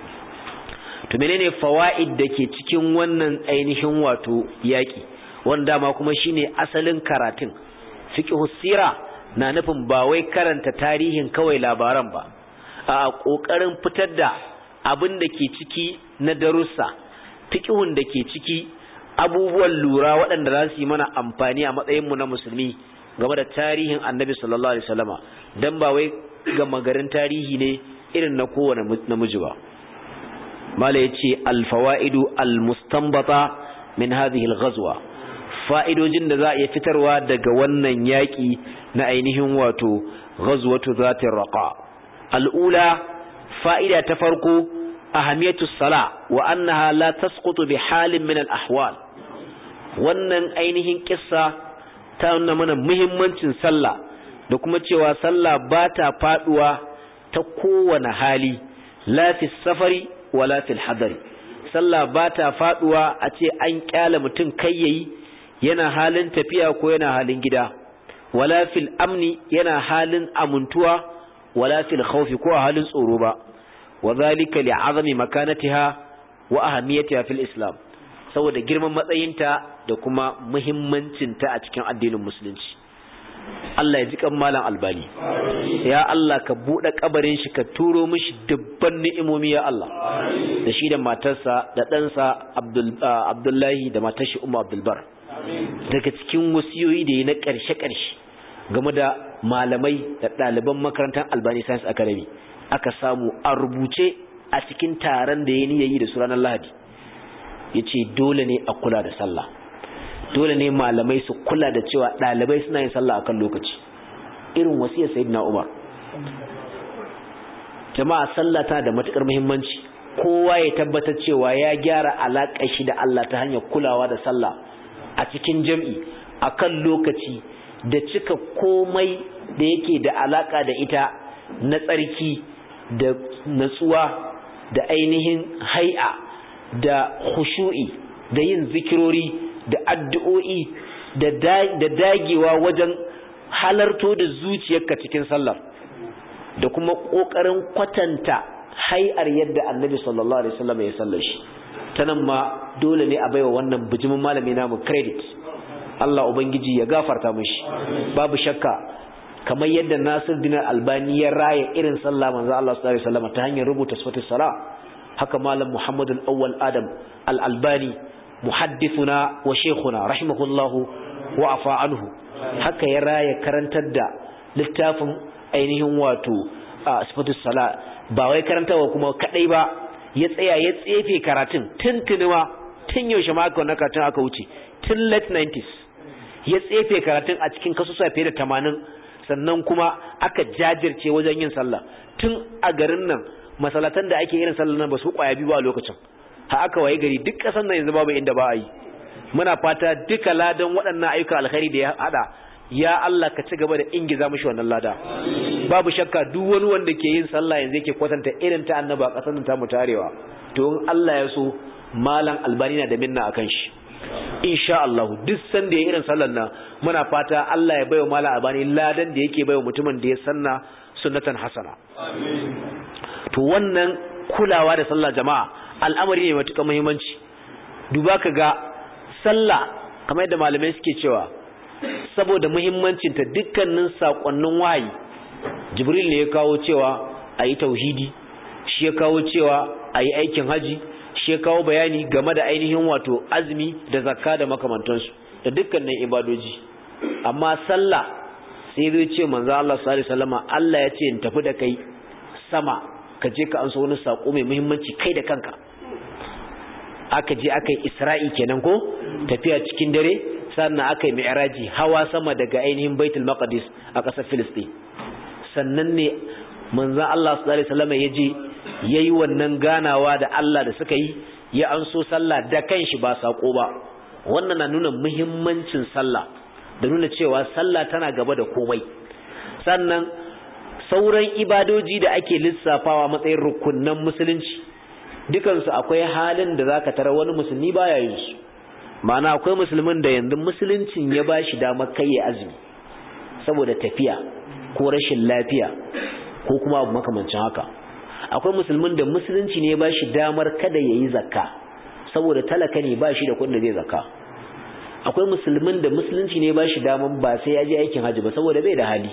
to menene fawaid dake cikin wannan ainihin wato yaki wanda ma kuma shine asalin karatun fiqhus sira na nufin ba wai karanta tarihin kawai labaran ba a kokarin fitar da abin da ke ciki na darussa fiqhun da ke ciki abubuwan lura waɗanda za su yi mana amfani a matsayin mu na musulmi game da tarihin Annabi sallallahu alaihi wasallama dan ba wai ga magarin tarihi ne irin na kowane namiji ba mala yace al fawaidu al mustanbata min hadhihi al ghazwa fa'idojin da za a iya fitarwa daga wannan yaƙi na ainihin wato ghazwatu zatir raqa al'ula fa'ida ta farko ahamiyatu sala wa annaha la tasqutu bi halin min al-ahwal wannan ainihin kissa ta nuna mana muhimmancin sallah da kuma cewa sallah ba ta faduwa ta kowane hali la fi safari wala fil hadari sallah ba ta faduwa a ce an kyale mutum kai yayi yana halin tafiya ko yana halin gida wala fil amni yana halin amuntuwa wala fil khawfi ko halin tsoro ba wadhalika li'azami makanatiha wa ahamiyatiha fil islam saboda girman matsayinta da kuma muhimmancinta a cikin addinin musulunci Allah ya ji kan malam albani ya Allah ka bude kabarin shi ka turo mishi dubban ni'imomi ya Allah da shi da matarsa da ɗansa Abdul Abdullahi da matar shi Ummu Abdul Bar daga cikin wasiyoyi da yi na ƙarshe-ƙarshe game da malamai da ɗaliban makarantar Albani Science Academy aka samu a rubuce a cikin taron da ya niyayi da su ranar Lahadi ya ce dole ne a kula da sallah dole ne malamai su kula da cewa ɗalibai suna yin sallah akan lokaci irin wasiyar sayyidina Umar. Jama'a sallah tana da matukar muhimmanci, kowa ya tabbatar cewa ya gyara alaƙar shi da Allah ta hanyar kulawa da sallah a cikin jam'i akan lokaci da cika komai da yake da alaka da ita na tsarki da natsuwa da ainihin hai'a da khushu'i da yin zikirori da addu'o'i da dagewa wajen halarto da zuciyarka cikin sallar da kuma kokarin kwatanta hai'ar yadda Annabi sallallahu alaihi wasallam ya sallar shi. Tanan ma dole ne a baiwa wannan bijimin malami namu credit. Allah ubangiji ya gafarta mishi. Babu shakka kamar yadda Nasiruddin Albani ya raya irin sallah manzo Allah sallallahu alaihi wasallam ta hanyar rubuta sifatus salah, haka malam Muhammad al-Awwal Adam al-Albani muhaddithuna wa shaykhuna rahimahullahu wa afa anhu haka ya raya karantar da littafin ainihin wato sifatus salah, ba wai karantawa kuma kadai ba, ya tsaya ya tsefe karatun tuntunuwa tun yaushe ma aka wannan karatun aka wuce tun late nineties, ya tsefe karatun a cikin kasusa fiye da tamanin, sannan kuma aka jajirce wajen yin sallah tun a garin nan. Masalatan da ake irin sallah nan ba su kwaya biyu ba a lokacin, ha aka waye gari duk kasan nan yanzu babu inda ba a yi. Muna fata duka ladan waɗannan ayyuka alkhairi da ya hada, ya Allah ka ci gaba da ingiza mishi wannan lada. Babu shakka duk wani wanda ke yin sallah yanzu yake kwatanta irin ta annaba kasan nan ta mu tarewa, to in Allah ya so malam Albani na da minna akan shi insha Allah. Duk sanda ya irin sallar nan muna fata Allah ya baiwa malam Albani ladan da yake baiwa mutumin da ya sanna sunnatan hasana. Amin. To wannan kulawa da sallah jama'a al'amari ne mai matuƙar muhimmanci. Duba ka ga sallah kamar yadda malamai suke cewa saboda muhimmancin ta dukkanin sakonnin wahayi, Jibril ne ya kawo cewa ayi tauhidi, shi ya kawo cewa ayi aikin haji, shi ya kawo bayani game da ainihin wato azumi da zakka da makamantansu da dukkanin ibadoji. Amma sallah sai zai ce manzo Allah sallallahu alaihi wasallama Allah ya ce in tafi da kai sama ka je ka anso wani sako mai muhimmanci kai da kanka. Aka je aka yi Isra'i kenan ko tafiya cikin dare, sannan aka yi mi'raji hawa sama daga ainihin Baitul Maqdis a ƙasar Filistin. Sannan ne manzo Allah sallallahu alaihi wasallama ya je yayi wannan ganawa da Allah da suka yi, ya anso sallah da kanshi ba sako ba. Wannan na nuna muhimmancin sallah da nuna cewa sallah tana gaba da komai. Sannan sauran ibadoji da ake lissafawa matsayin rukunnan musulunci dukansu akwai halin da zaka tara wani musulmi baya yin su. Ma'ana akwai musulmin da yanzu musuluncin ya bashi damar kai ya azumi saboda tafiya ko rashin lafiya ko kuma abu makamancin haka. Akwai musulmin da musulunci ne ya bashi damar kada yayi zakka saboda talaka ne bashi da kuɗin da zai zakka. Akwai musulmin da musulunci ne ba shi daman ba sai ya je aikin haji ba saboda bai da hali.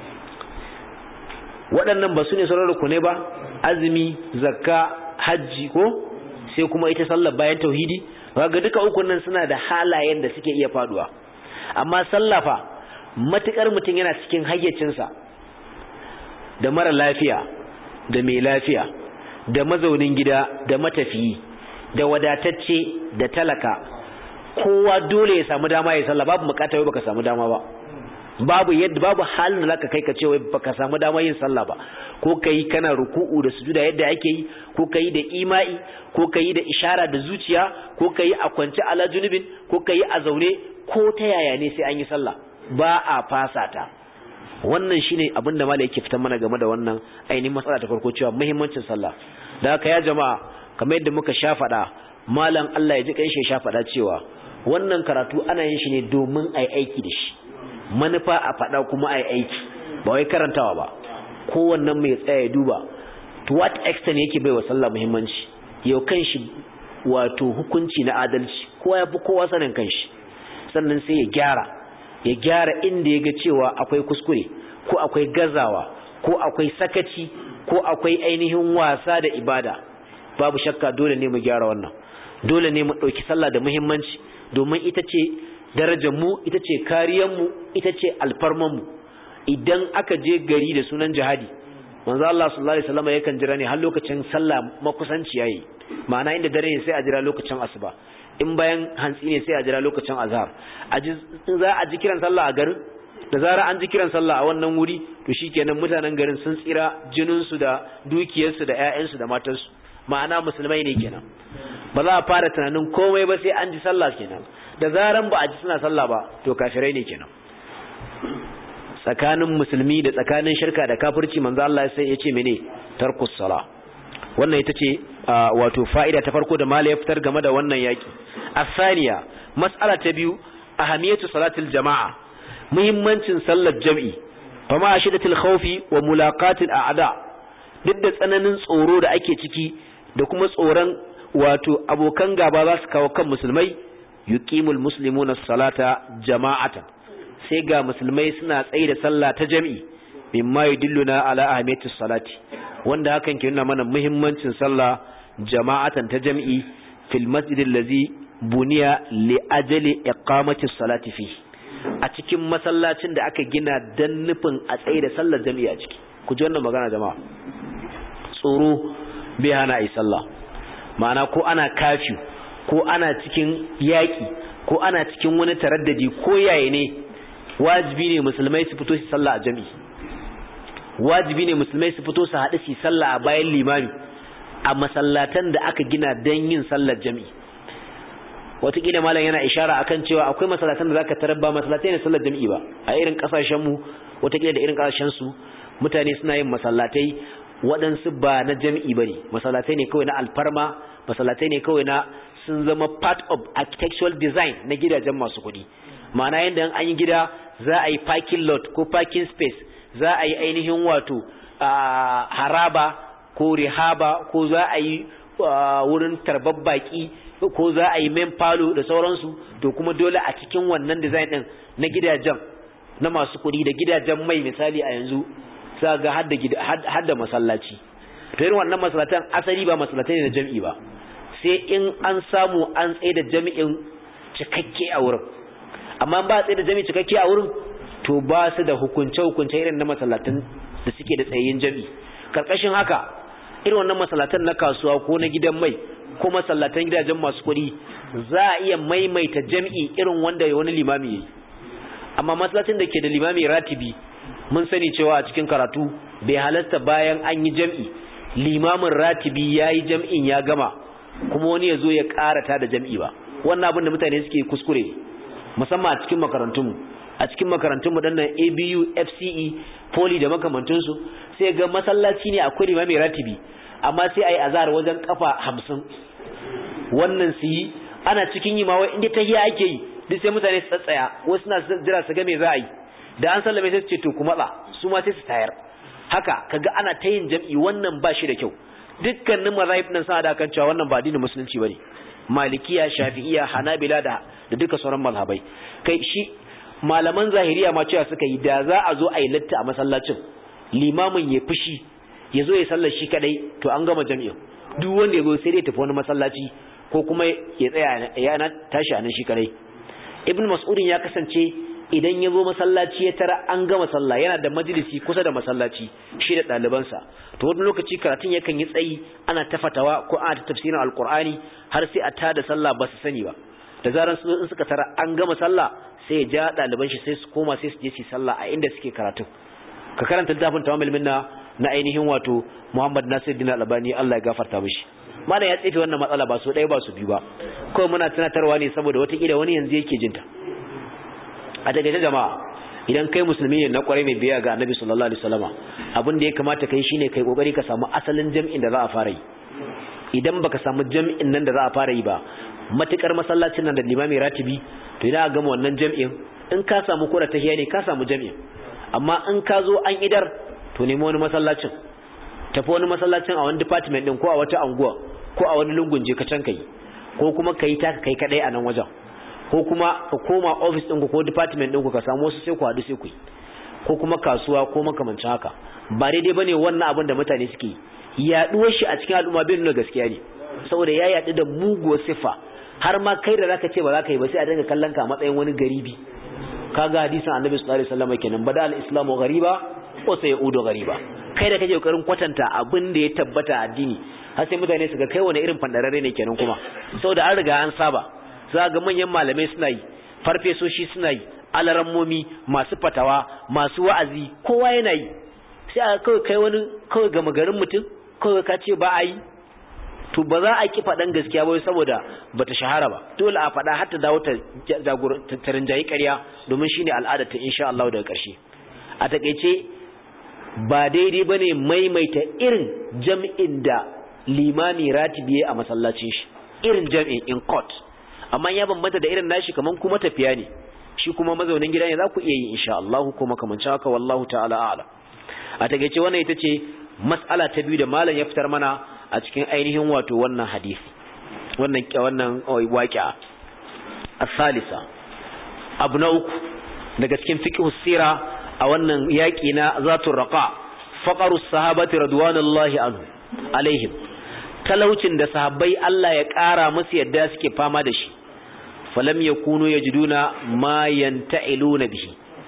Waɗannan ba su ne sauran rukunai ba, azumi, zakka, haji ko sai kuma ita sallar bayan tauhidi. Kaga duka ukun nan suna da halayen da suke iya faduwa. Amma sallah fa matukar mutum yana cikin hayyacinsa, da mara lafiya da mai lafiya da mazaunin gida da matafiyi da wadatacce da talaka, kowa dole ya samu dama ya sallah. Babu bukata wai baka samu dama ba, babu yadda babu halin da zaka kai ka ce wai baka samu dama yin sallah ba. Ko kai kana ruku'u da sujuda yadda ake yi, ko kai da imai, ko kai da ishara da zuciya, ko kai a kwance ala junubin, ko kai a zaune, ko ta yaya ne sai an yi sallah, ba a fasa ta. Wannan shine abin da malai yake fitar mana game da wannan ainihin matsala ta farko, cewa muhimmancin sallah. Da haka ya jama'a, kamar yadda muka sha faɗa, malam Allah ya ji kai shi sha faɗa cewa wannan karatu ana yin shi ne domin ai aiki da shi. Manufa a faɗa kuma ai aiki, ba wai karantawa ba. Kowannen mai tsaya ya duba to what extent yake baiwa sallah muhimmanci, yau kanshi wato hukunci na adalci, kowa ya fi kowa sanin kanshi, sannan sai ya gyara ya gyara inda ya ga cewa akwai kuskure ko akwai gazawa ko akwai sakaci ko akwai ainihin wasa da ibada. Babu shakka dole ne mu gyara wannan, dole ne mu ɗauki sallah da muhimmanci, domin ita ce darajar mu, ita ce kariyar mu, ita ce alfarman mu. Idan aka je gari da sunan jihadi, manzo Allah sallallahu alaihi wasallam yakan jira ne har lokacin sallah makusanci yayi. Ma'ana inda dare ne sai a jira lokacin asuba, in bayan hantsi ne sai a jira lokacin azhar. Aji za a ji kiran sallah a garin da zarar an ji kiran sallah a wannan wuri to shikenan mutanen garin sun tsira jinin su da dukiyar su da ƴaƴan su da matan su ma'ana musulmai ne kenan ba za a fara tunanin komai ba sai an ji sallah kenan da zaran ba a ji suna sallah ba to kafirai ne kenan tsakanin musulmi da tsakanin shirka da kafirci manzo Allah sai ya ce mene tarkus sala wannan ita ce wato fa'ida ta farko da mala ya fitar game da wannan yaki asaniya mas'ala ta biyu ahamiyatu salatul jama'a muhimmancin sallar jami'i fa ma ashidatul khawfi wa mulaqatil a'da duk da tsananin tsoro da ake ciki da kuma tsoron wato abokan gaba za su kawo kan musulmai yuqimul muslimuna as-salata jama'atan sai ga musulmai suna tsaye da sallah ta jami'i mimma yadilluna ala ahmiyati salati wanda hakan ke nuna mana muhimmancin sallah jama'atan ta jami'i fil masjidil ladzi buniya li ajali iqamati salati fi a cikin masallacin da aka gina dan nufin a tsaye da sallar jami'i a ciki ku ji wannan magana jama'a tsoro bai hana ai sallah ma'ana ko ana kafi ko ana cikin yaki ko ana cikin wani taraddadi ko yaye ne wajibi ne musulmai su fito su sallah a jami'i wajibi ne musulmai su fito su haɗu su sallah a bayan limami a masallatan da aka gina don yin sallar jami'i wataƙila malam yana ishara akan cewa akwai masallatan da zaka tarar ba masallatai ne sallar jami'i ba a irin ƙasashen mu wataƙila da irin ƙasashen su mutane suna yin masallatai waɗansu ba na jami'i bane masallatai ne kawai na alfarma masallatai ne kawai na sun zama part of architectural design na gidajen masu kuɗi ma'ana yanda an yi gida za a yi parking lot ko parking space za a yi ainihin wato haraba ko rihaba ko za a yi wurin tarbar baki ko za a yi main palo da sauransu to kuma dole a cikin wannan design din na gidajen na masu kuɗi da gidajen mai misali a yanzu za ga hadda masallaci to irin wannan masallatan asali ba masallatai ne na jami'i ba sai in an samu an tsaye da jami'in cikakke a wurin amma ba tsaye da jami'i cikakke a wurin to ba su da hukunce-hukunce irin na masallatan da suke da tsayayyen jami'i karkashin haka irin wannan masallatan na kasuwa ko na gidan mai ko masallatan gidajen masu kuɗi za a iya maimaita jami'i irin wanda wani limami yayi amma masallacin da ke da limami ratibi mun sani cewa a cikin karatu bai halasta bayan an yi jami'i limamin ratibi yayi jami'in ya gama kuma wani ya zo ya karata da jami'i ba wannan abin da mutane suke kuskure musamman a cikin makarantunmu a cikin makarantunmu dannan A B U F C E Poly da makamantunsu sai ga masallaci ne akwai limami ratibi amma sai ayi azhar wajen kafa hamsin wannan su yi ana cikin yi ma wai inda tahiya ake yi duk sai mutane su tsatsaya wasu na jira su ga me za a yi da an sallame sai su ce to ku matsa su ma sai su tayar haka kaga ana ta yin jam'i wannan ba shi da kyau dukkanin mazahib nan sa da kan cewa wannan ba addinin musulunci bane malikiya shafi'iya hanabila da da duka sauran mazhabai kai shi malaman zahiriya ma cewa suka yi da za a zo a yi latta a masallacin limamin ya fushi ya zo ya sallar shi kadai to an gama jami'in duk wanda ya zo sai dai tafi wani masallaci ko kuma ya tsaya ya na tashi a nan shi kadai ibn mas'udin ya kasance idan ya zo masallaci ya tara an gama sallah yana da majalisi kusa da masallaci shi da ɗalibansa to wani lokaci karatun yakan yi tsayi ana tafatawa ko ana ta tafsirin alqur'ani har sai a tada sallah ba su sani ba da zaran su in suka tara an gama sallah sai ya ja ɗaliban shi sai su koma sai su je su sallah a inda suke karatu ka karanta littafin tawamul minna na ainihin wato Muhammad Nasiruddin Albani Allah ya gafarta mishi mana ya tsefe wannan matsala ba su ɗaya ba su biyu ba kawai muna tunatarwa ne saboda wata kila wani yanzu yake jinta a takaice jama'a idan kai musulmi ne na kwarai mai biya ga Annabi sallallahu alaihi wasallama abin da ya kamata kai shine kai kokari ka samu asalin jami'in da za a fara yi idan baka samu jami'in nan da za a fara yi ba matukar masallacin nan da limami ratibi to idan ka gama wannan jami'in in ka samu kura tahiya ne ka samu jami'in amma in ka zo an idar to nemi wani masallacin tafi wani masallacin a wani department din ko a wata anguwa ko a wani lungun je ka can kai ko kuma kai ta kai kadai a nan wajen ko kuma ka koma office ɗinku ko department ɗinku ka samu wasu sai ku haɗu sai ku yi ko kuma kasuwa ko makamancin haka ba daidai bane wannan abin da mutane suke yi yaɗuwar shi a cikin al'umma bai nuna gaskiya ne saboda ya yaɗu da muguwar sifa har ma kai da zaka ce ba za ka yi ba sai a dinga kallon ka a matsayin wani garibi kaga hadisin annabi sallallahu alaihi wasallam kenan bada al-islamu ghariba ko sai yaudu ghariba kai da kake kokarin kwatanta abin da ya tabbata addini har sai mutane su ga kai wani irin fandarare ne kenan kuma saboda an riga an saba za ga manyan malamai suna yi farfesoshi suna yi alarammomi masu fatawa masu wa'azi kowa yana yi sai a kawai kai wani kawai gama garin mutum kawai ka ce ba a yi to ba za a ki faɗan gaskiya ba saboda bata shahara ba dole a faɗa har ta dawo ta tarin jayi ƙarya domin shine al'adar ta insha Allah daga ƙarshe a takeice ba daidai bane maimaita irin jam'in da limami ratibi a masallacin shi irin jam'in in court amma ya bambanta da irin nashi kaman kuma tafiya ne shi kuma mazaunin gida ne za ku iya yi insha Allah kuma kaman haka wallahu ta'ala a'lam a takeice wannan ita ce mas'ala ta biyu da malam ya fitar mana a cikin ainihin wato wannan hadisi wannan wannan waqi'a as-salisa abu na uku daga cikin fiqh sira a wannan yaki na zatur raqa faqaru sahabati radwanullahi anhu alaihim talaucin da sahabbai Allah ya ƙara musu yadda suke fama da shi falam yakunu yajiduna ma yanta'iluna bihi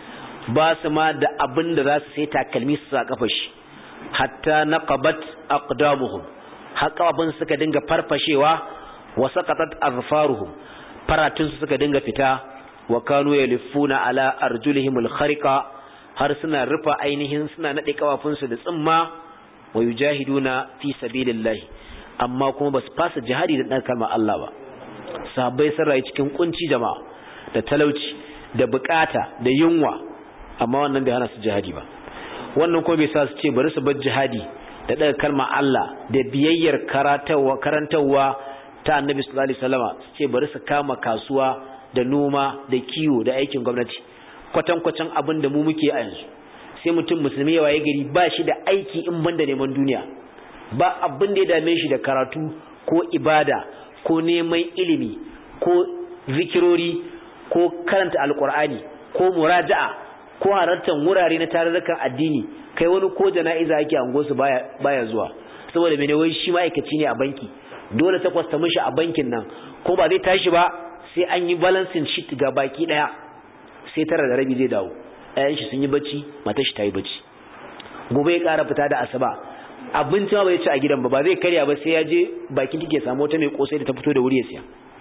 ba su ma da abin da za su sai takalmi su sa kafa shi hatta naqabat aqdamuhum haƙabin suka dinga farfashewa wa saqatat azfaruhum faratun su suka dinga fita wa kanu yalifuna ala arjulihim alkhariqa har suna rufa ainihin suna nade kafafun su da tsimma wa yujahiduna fi sabilillah amma kuma basu fasa jihadi da dan kalmar Allah ba sahabbai sun rayu cikin kunci jama'a da talauci da bukata da yunwa amma wannan bai hana su jihadi ba wannan kuma bai sa su ce bari su bar jihadi da daga kalmar Allah da biyayyar karatawa karantawa ta Annabi sallallahu alaihi wasallama su ce bari su kama kasuwa da noma da kiwo da aikin gwamnati kwatan kwatan abin da mu muke a yanzu sai mutum musulmi ya waye gari ba shi da aiki in banda neman duniya ba abin da ya dame shi da karatu ko ibada ko neman ilimi ko zikirori ko karanta alqur'ani ko muraja'a ko halartar wurare na tarurrukan addini kai wani ko jana'iza yake ango su baya baya zuwa saboda mene wai shi ma'aikaci ne a banki dole ta kwasta mishi a bankin nan ko ba zai tashi ba sai an yi balancing sheet ga baki daya sai tara da rabi zai dawo ayan shi sun yi bacci matar shi ta yi bacci gobe ya ƙara fita da asuba abinci ma bai ci a gidan ba ba zai karya ba sai ya je bakin kike samu wata mai kosai da ta fito da wuri ya siya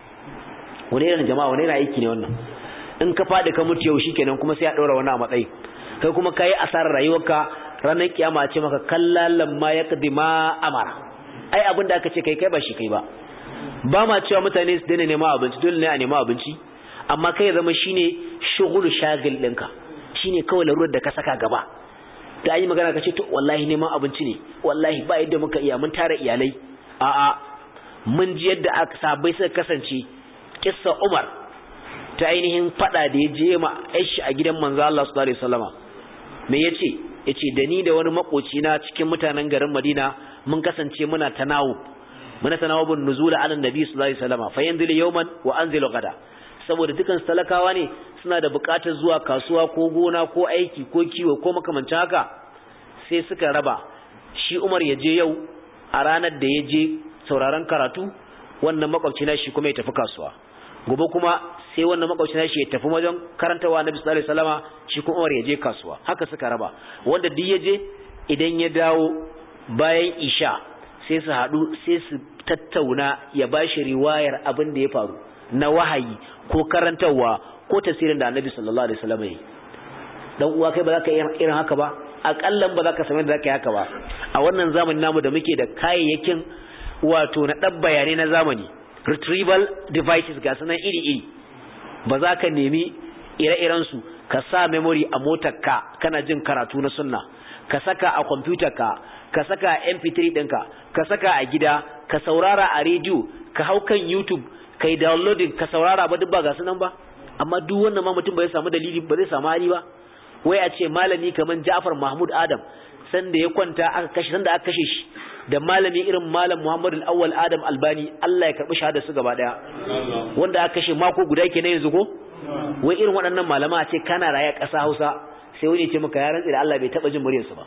wani irin jama'a wani irin aiki ne wannan in ka faɗi ka mutu yau shikenan kuma sai ya ɗora wani a matsayi kai kuma ka yi asarar rayuwarka ranar kiyama ce maka kallalan ma ya kadi ma amara ai abin da aka ce kai kai ba shi kai ba ba ma cewa mutane su daina nema abinci dole ne a nema abinci amma kai ya zama shine shughul shagil ɗinka shine kawai larurar da ka saka gaba da yi magana ka ce to wallahi neman abinci ne wallahi ba yadda muka iya mun tara iyalai a'a mun ji yadda aka sabai suka kasance kissa Umar ta ainihin fada da ya je ma Aisha a gidan manzo Allah sallallahu alaihi wasallama me yace yace da ni da wani makoci na cikin mutanen garin Madina mun kasance muna tanawub muna tanawubun nuzul ala nabi sallallahu alaihi wasallama fa yanzilu yawman wa anzilu gada saboda dukan talakawa ne suna da buƙatar zuwa kasuwa ko gona ko aiki ko kiwo ko makamancin haka sai suka raba shi Umar ya je yau a ranar da ya je sauraron karatu wannan makwabci na shi kuma ya tafi kasuwa gobe kuma sai wannan makwabci na shi ya tafi wajen karantawa Annabi sallallahu alaihi wasallama shi kuma Umar ya je kasuwa haka suka raba wanda duk ya je idan ya dawo bayan isha sai su haɗu sai su tattauna ya bashi riwayar abin da ya faru na wahayi ko karantawa ko tafsirin da Annabi sallallahu alaihi wasallam yi dan uwa kai ba za ka yi irin haka ba akallan ba za ka samu da za ka yi haka ba a wannan zamanin namu da muke da kayayyakin wato na dan bayanai na zamani retrieval devices ga sanan iri iri ba za ka nemi ire-iren su ka sa memory a motar ka kana jin karatu na sunna ka saka a computer ka ka saka a M P three ɗinka ka saka a gida ka saurara a radio ka hau kan YouTube kai downloading ka saurara ba duk ba ga sunan ba amma duk wannan ma mutum bai samu dalili ba zai samu hali ba wai a ce malami kaman Ja'far Mahmud Adam sanda ya kwanta aka kashe sanda aka kashe shi da malami irin malam Muhammad al-Awwal Adam Albani Allah ya karbi shahada su gaba daya wanda aka kashe mako guda kenan yanzu ko wai irin waɗannan malama a ce kana raye ƙasa Hausa sai wani ya ce maka ya rantsi da Allah bai taba jin muryar su ba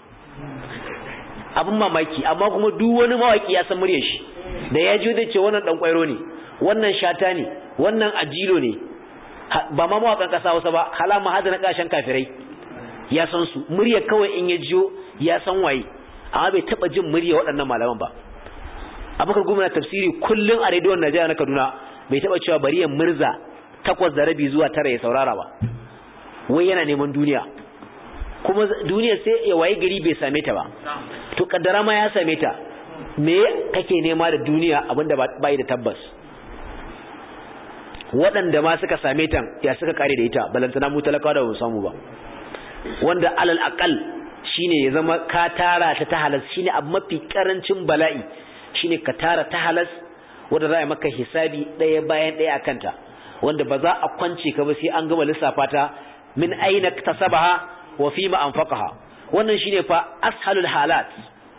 abin mamaki amma kuma duk wani mawaki ya san muryar shi da ya ji da ce wannan dan kwairo ne wannan shata ne wannan ajilo ne ba ma mawakan kasa Hausa ba halama hada na kashin kafirai ya san su murya kawai in ya jiyo ya san waye amma bai taba jin murya waɗannan malaman ba abakar gumna tafsiri kullun a rediyon Najeriya na Kaduna bai taba cewa bari ya murza takwas da rabi zuwa tara ya saurara ba wai yana neman duniya kuma duniya sai ya waye gari bai same ta ba to kaddara ma ya same ta me kake nema da duniya abinda ba yi da tabbas waɗanda ma suka same ta ya suka kare da ita balantana mu talakawa da ba samu ba wanda alal aqal shine ya zama ka tara ta ta halas shine abu mafi karancin bala'i shine ka tara ta halas wanda za a maka hisabi ɗaya bayan ɗaya akan ta wanda ba za a kwance ka ba sai an gama lissafa ta min aina tasabaha wa fima anfaqaha wannan shine fa ashalul halat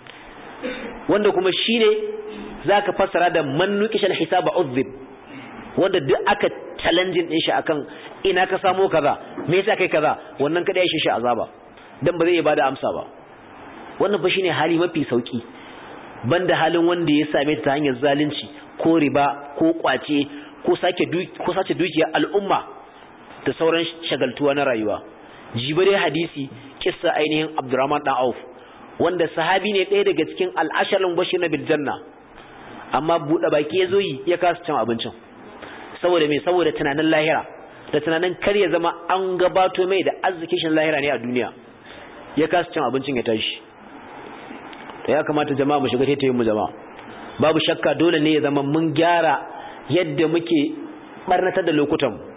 wanda kuma shine zaka fassara da man nuqishal hisaba uzib wanda duk aka challenge din shi akan ina ka samu kaza me yasa kai kaza wannan kada ya shi shi azaba dan ba zai iya bada amsa ba wannan fa shine hali mafi sauki banda halin wanda ya same ta hanyar zalunci ko riba ko kwace ko sake ko sace dukiya al'umma da sauran shagaltuwa na rayuwa jibare hadisi kissa ainihin Abdurrahman dan Auf wanda sahabi ne ɗaya daga cikin al-asharul bashir bil janna amma bude baki yazo yi ya kasa cin abincin saboda me saboda tunanin lahira da tunanin kar ya zama an gabato mai da arzikin lahira ne a duniya ya kasa cin abincin ya tashi to ya kamata jama'a mu shiga taitayin mu jama'a babu shakka dole ne ya zama mun gyara yadda muke barnatar da lokutan mu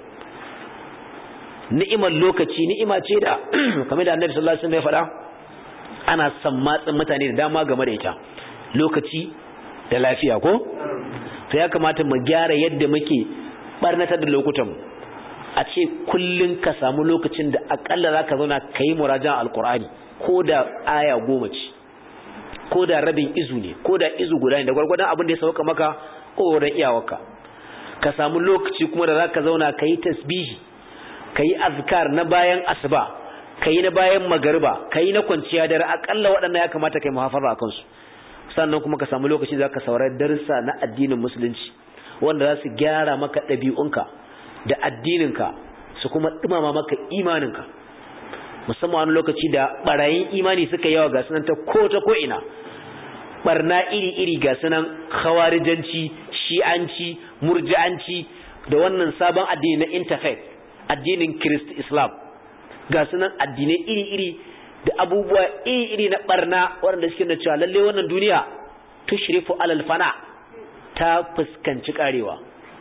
ni'imar lokaci ni'ima ce da kamar da Annabi sallallahu alaihi wasallam ya faɗa ana sammatsin mutane da dama game da ita lokaci da lafiya ko to ya kamata mu gyara yadda muke barnatar da lokutan mu a ce kullun ka samu lokacin da akalla zaka zauna kai murajan alqur'ani ko da aya goma ce ko da rabin izu ne ko da izu guda ne da gurgurdan abin da ya sauka maka ko wurin iyawarka ka samu lokaci kuma da zaka zauna kai tasbihi kai azkar na bayan asuba kai na bayan magariba kai na kwanciya dare akalla waɗannan ya kamata kai muhafaza akan su sannan kuma ka samu lokaci zaka saurari darussa na addinin musulunci wanda za su gyara maka ɗabi'unka da addininka su kuma dumama maka imaninka musamman wani lokaci da barayin imani suka yawa ga sunan ta ko ta ko ina barna iri-iri ga sunan khawarijanci shi'anci murji'anci da wannan sabon addini na interfaith addinin Christ Islam ga sunan addinai iri-iri da abubuwa iri-iri na barna waɗanda suke na cewa lalle wannan duniya tushrifu alal fana ta fuskanci karewa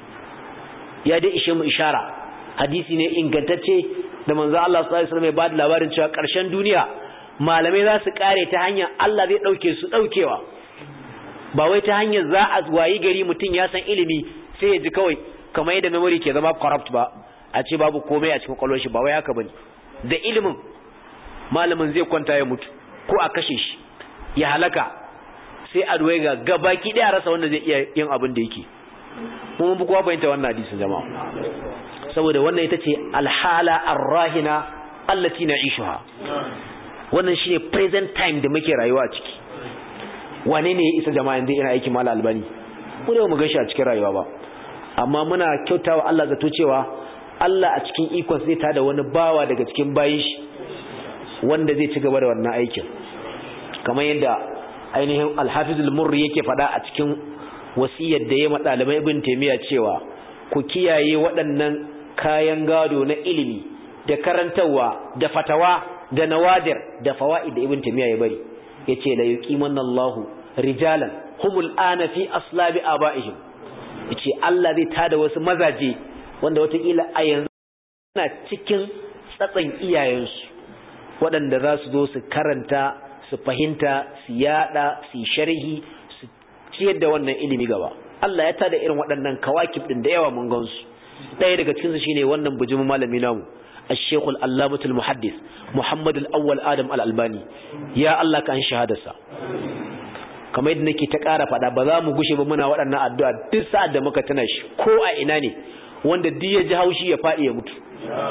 ya dai ishe mu ishara hadisi ne ingantacce da manzo Allah sallallahu alaihi wasallam ya bada labarin cewa ƙarshen duniya malamai za su kare ta hanyar Allah zai dauke su daukewa ba wai ta hanyar za a wayi gari mutum ya san ilimi sai ya ji kawai kamar yadda memory ke zama corrupt ba a ce babu komai a cikin kwallon shi ba wai haka bane da ilimin malamin zai kwanta ya mutu ko a kashe shi ya halaka sai a duwai ga gabaki daya rasa wanda zai iya yin abin da yake kuma bu kowa fahimta wannan hadisin jama'a saboda wannan ita ce alhala arrahina allati na'ishuha wannan shine present time da muke rayuwa a ciki wane ne ya isa jama'a inda ina aiki mala albani mu da mu gashi a cikin rayuwa ba amma muna kyautawa Allah zato cewa Allah a cikin ikon zai tada wani bawa daga cikin bayin shi wanda zai ci gaba da wannan aikin kamar yadda ainihin al-Hafiz al-Murri yake faɗa a cikin wasiyar da ya ma ɗalibai Ibn Taymiyyah cewa ku kiyaye waɗannan kayan gado na ilimi da karantawa da fatawa da nawadir da fawaid da Ibn Taymiyyah ya bari yace la yuqimanna Allahu rijalan humul ana fi aslabi abaihim yace Allah zai tada wasu mazaje wanda watakila a yanzu suna cikin tsatsan iyayensu waɗanda za su zo su karanta su fahimta su yada su sharhi su ciyar da wannan ilimi gaba Allah ya tada irin waɗannan kawakib din da yawa mun gansu ɗaya daga cikin su shine wannan bujumin malami namu الشيخ العلامة المحدث محمد الأول آدم الألباني يا الله كان شهادسا kamar yadda nake ta ƙara faɗa ba za mu gushe ba muna waɗannan addu'a duk sa'ad da muka tana shi ko a ina ne wanda duk ya ji haushi ya faɗi ya mutu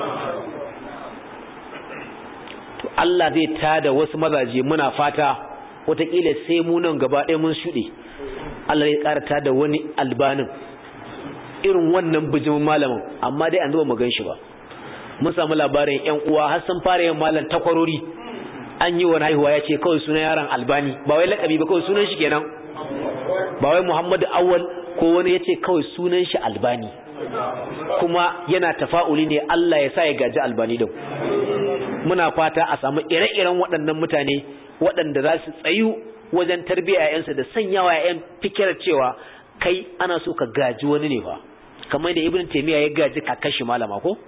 to Allah zai tada wasu mazaje muna fata wataƙila sai mu nan gaba ɗaya mun shuɗe Allah zai ƙara tada wani albanin irin wannan bijimin malamin amma dai an zuba mu gan shi ba mun samu labarin ƴan uwa har sun fara yin malam takwarori an yi wani haihuwa ya ce kawai sunan yaron albani ba wai lakabi ba kawai sunan shi kenan ba wai muhammadu awwal ko wani ya ce kawai sunan shi albani kuma yana tafa'uli ne Allah ya sa ya gaji albani din muna fata a samu ire-iren waɗannan mutane waɗanda za su tsayu wajen tarbiyyar ƴaƴansu da sanyawa ƴaƴan fikirar cewa kai ana so ka gaji wani ne fa kamar da Ibn Taymiyyah ya gaji kakashi malama ko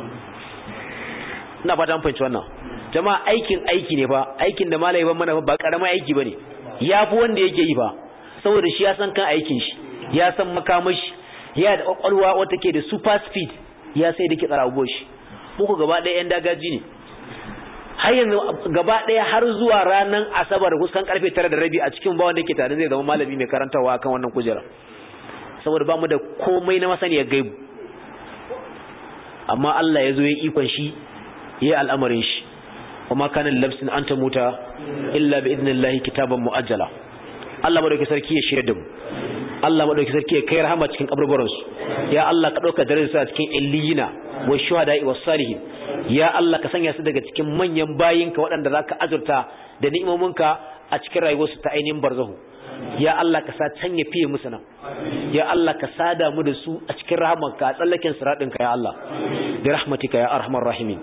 ina fata an fahimci wannan jama'a aikin aiki ne fa aikin da malai ban mana ba karamin aiki bane yafi wanda yake yi fa saboda shi ya san kan aikin shi ya san makamashi ya da kwakwalwa wata ke da super speed ya sai dake tsara abubuwan shi muku gaba ɗaya yan dagaji ne har yanzu gaba ɗaya har zuwa ranar asabar kusan karfe tara da rabi a cikin ba wanda yake tare zai zama malami mai karantawa kan wannan kujera saboda ba mu da komai na masaniyar gaibu amma Allah ya zo ya ikon shi ya al'amarin shi kuma kana labsin an ta muta illa bi idnillahi kitaban muajjala Allah madauki sarki ya shirye da mu Allah madauki sarki ya kai rahama cikin kaburburan su ya Allah ka dauka darajar su a cikin illiyina wa shuhada'i was salihin ya Allah ka sanya su daga cikin manyan bayinka waɗanda zaka azurta da ni'imominka a cikin rayuwarsu ta ainihin barzahu ya Allah ka sa can ya fiye musu nan ya Allah ka sada mu da su a cikin rahamanka a tsallaken siradinka ya Allah bi rahmatika ya arhamar rahimin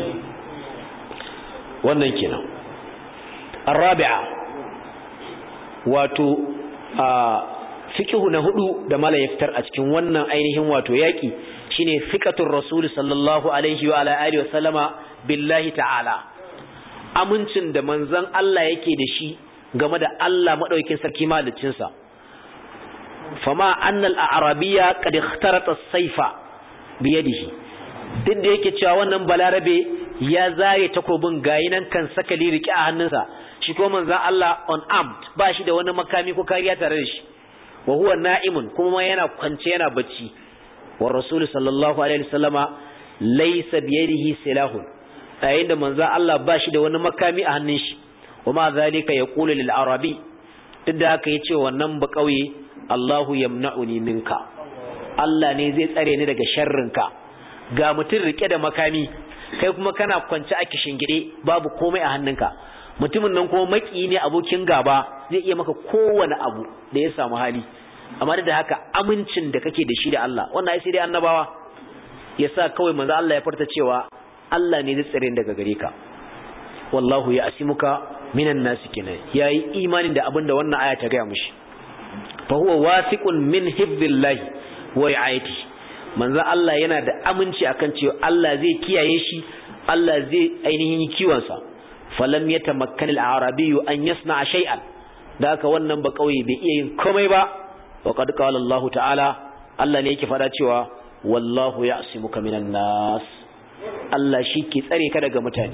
wannan kenan arabi'a wato a fiqhu na hudu da malai ya fitar a cikin wannan ainihin wato yaki shine fiqatur rasul sallallahu alaihi wa ala alihi wa sallama billahi ta'ala amincin da manzon Allah yake da shi game da Allah madaukakin sarki malicin sa fama annal arabiyya qad ikhtarata as-sayfa bi yadihi duk da yake cewa wannan balarabe ya zaye takobin gayinan kan sakali riki a hannunsa shi ko manzon Allah unarmed ba shi da wani makami ko kariya tare da shi wa huwa na'imun kuma yana kwance yana bacci wa rasul sallallahu alaihi wasallama laysa bi yadihi silahun yayin da manzon Allah ba shi da wani makami a hannun shi kuma zalika yaqulu lil arabi duk da haka yace wannan ba kauye Allahu yamna'uni minka Allah ne zai tsare ni daga sharrinka ga mutun rike da makami kai kuma kana kwance a kishingide babu komai a hannunka mutumin nan kuma maki ne abokin gaba zai iya maka kowane abu da ya samu hali amma da haka amincin da kake da shi da Allah wannan ai sai dai annabawa yasa kawai manzo Allah ya farta cewa Allah ne zai tsare daga gare ka wallahu ya'simuka minan nas kina yayi imanin da abinda wannan aya ta ga mishi fa huwa wasiqun min hifzillahi wa ri'ayati manzo Allah yana da aminci akan cewa Allah zai kiyaye shi Allah zai ainihin kiwon sa falam yatamakkan al-arabi an yasna'a shay'an da haka wannan ba kauye bai iya yin komai ba wa qad qala Allah ta'ala Allah ne yake fada cewa wallahu ya'simuka minan nas Allah shi ke tsare ka daga mutane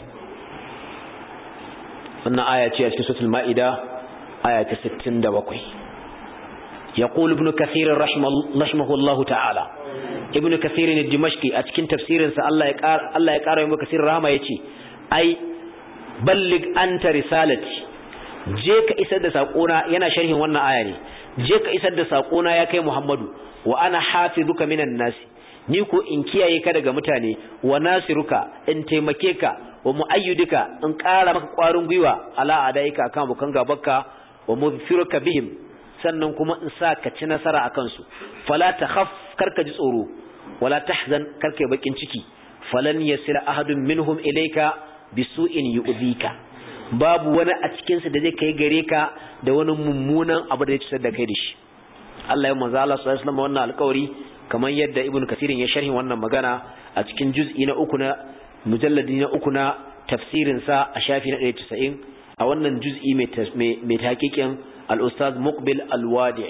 wannan aya ce a cikin suratul maida aya ta sittin da bakwai يقول ابن كثير رحمه الله تعالى ابن كثير الدمشقي a cikin tafsirin sa Allah ya ƙara Allah ya ƙara maka kasir rahama yace ai ballig anta risalati je ka isar da sakona yana sharhin wannan aya ne je ka isar da sakona ya kai Muhammadu wa ana hafizuka minan nas ni ko in kiyaye ka daga mutane wa nasiruka in taimake ka wa muayyidika in ƙara maka ƙwarin gwiwa ala adaika akan bukan gabanka wa mudhfiruka bihim sannan kuma in sa ka ci nasara akan su fala takhaf karka ji tsoro wala tahzan karka bakin ciki falan yasira ahadun minhum ilayka bisu'in yu'dhika babu wani a cikin su da zai kai gare ka da wani mummunan abu da zai cutar da kai da shi Allah ya manzo Allah sallallahu alaihi wasallam wannan alƙawari kamar yadda Ibn Kathir ya sharhi wannan magana a cikin juz'i na uku na mujalladi na uku na tafsirin sa a shafi na ɗari da casa'in a wannan juz'i mai mai tahqiqin al-ustaz Muqbil al-Wadi'i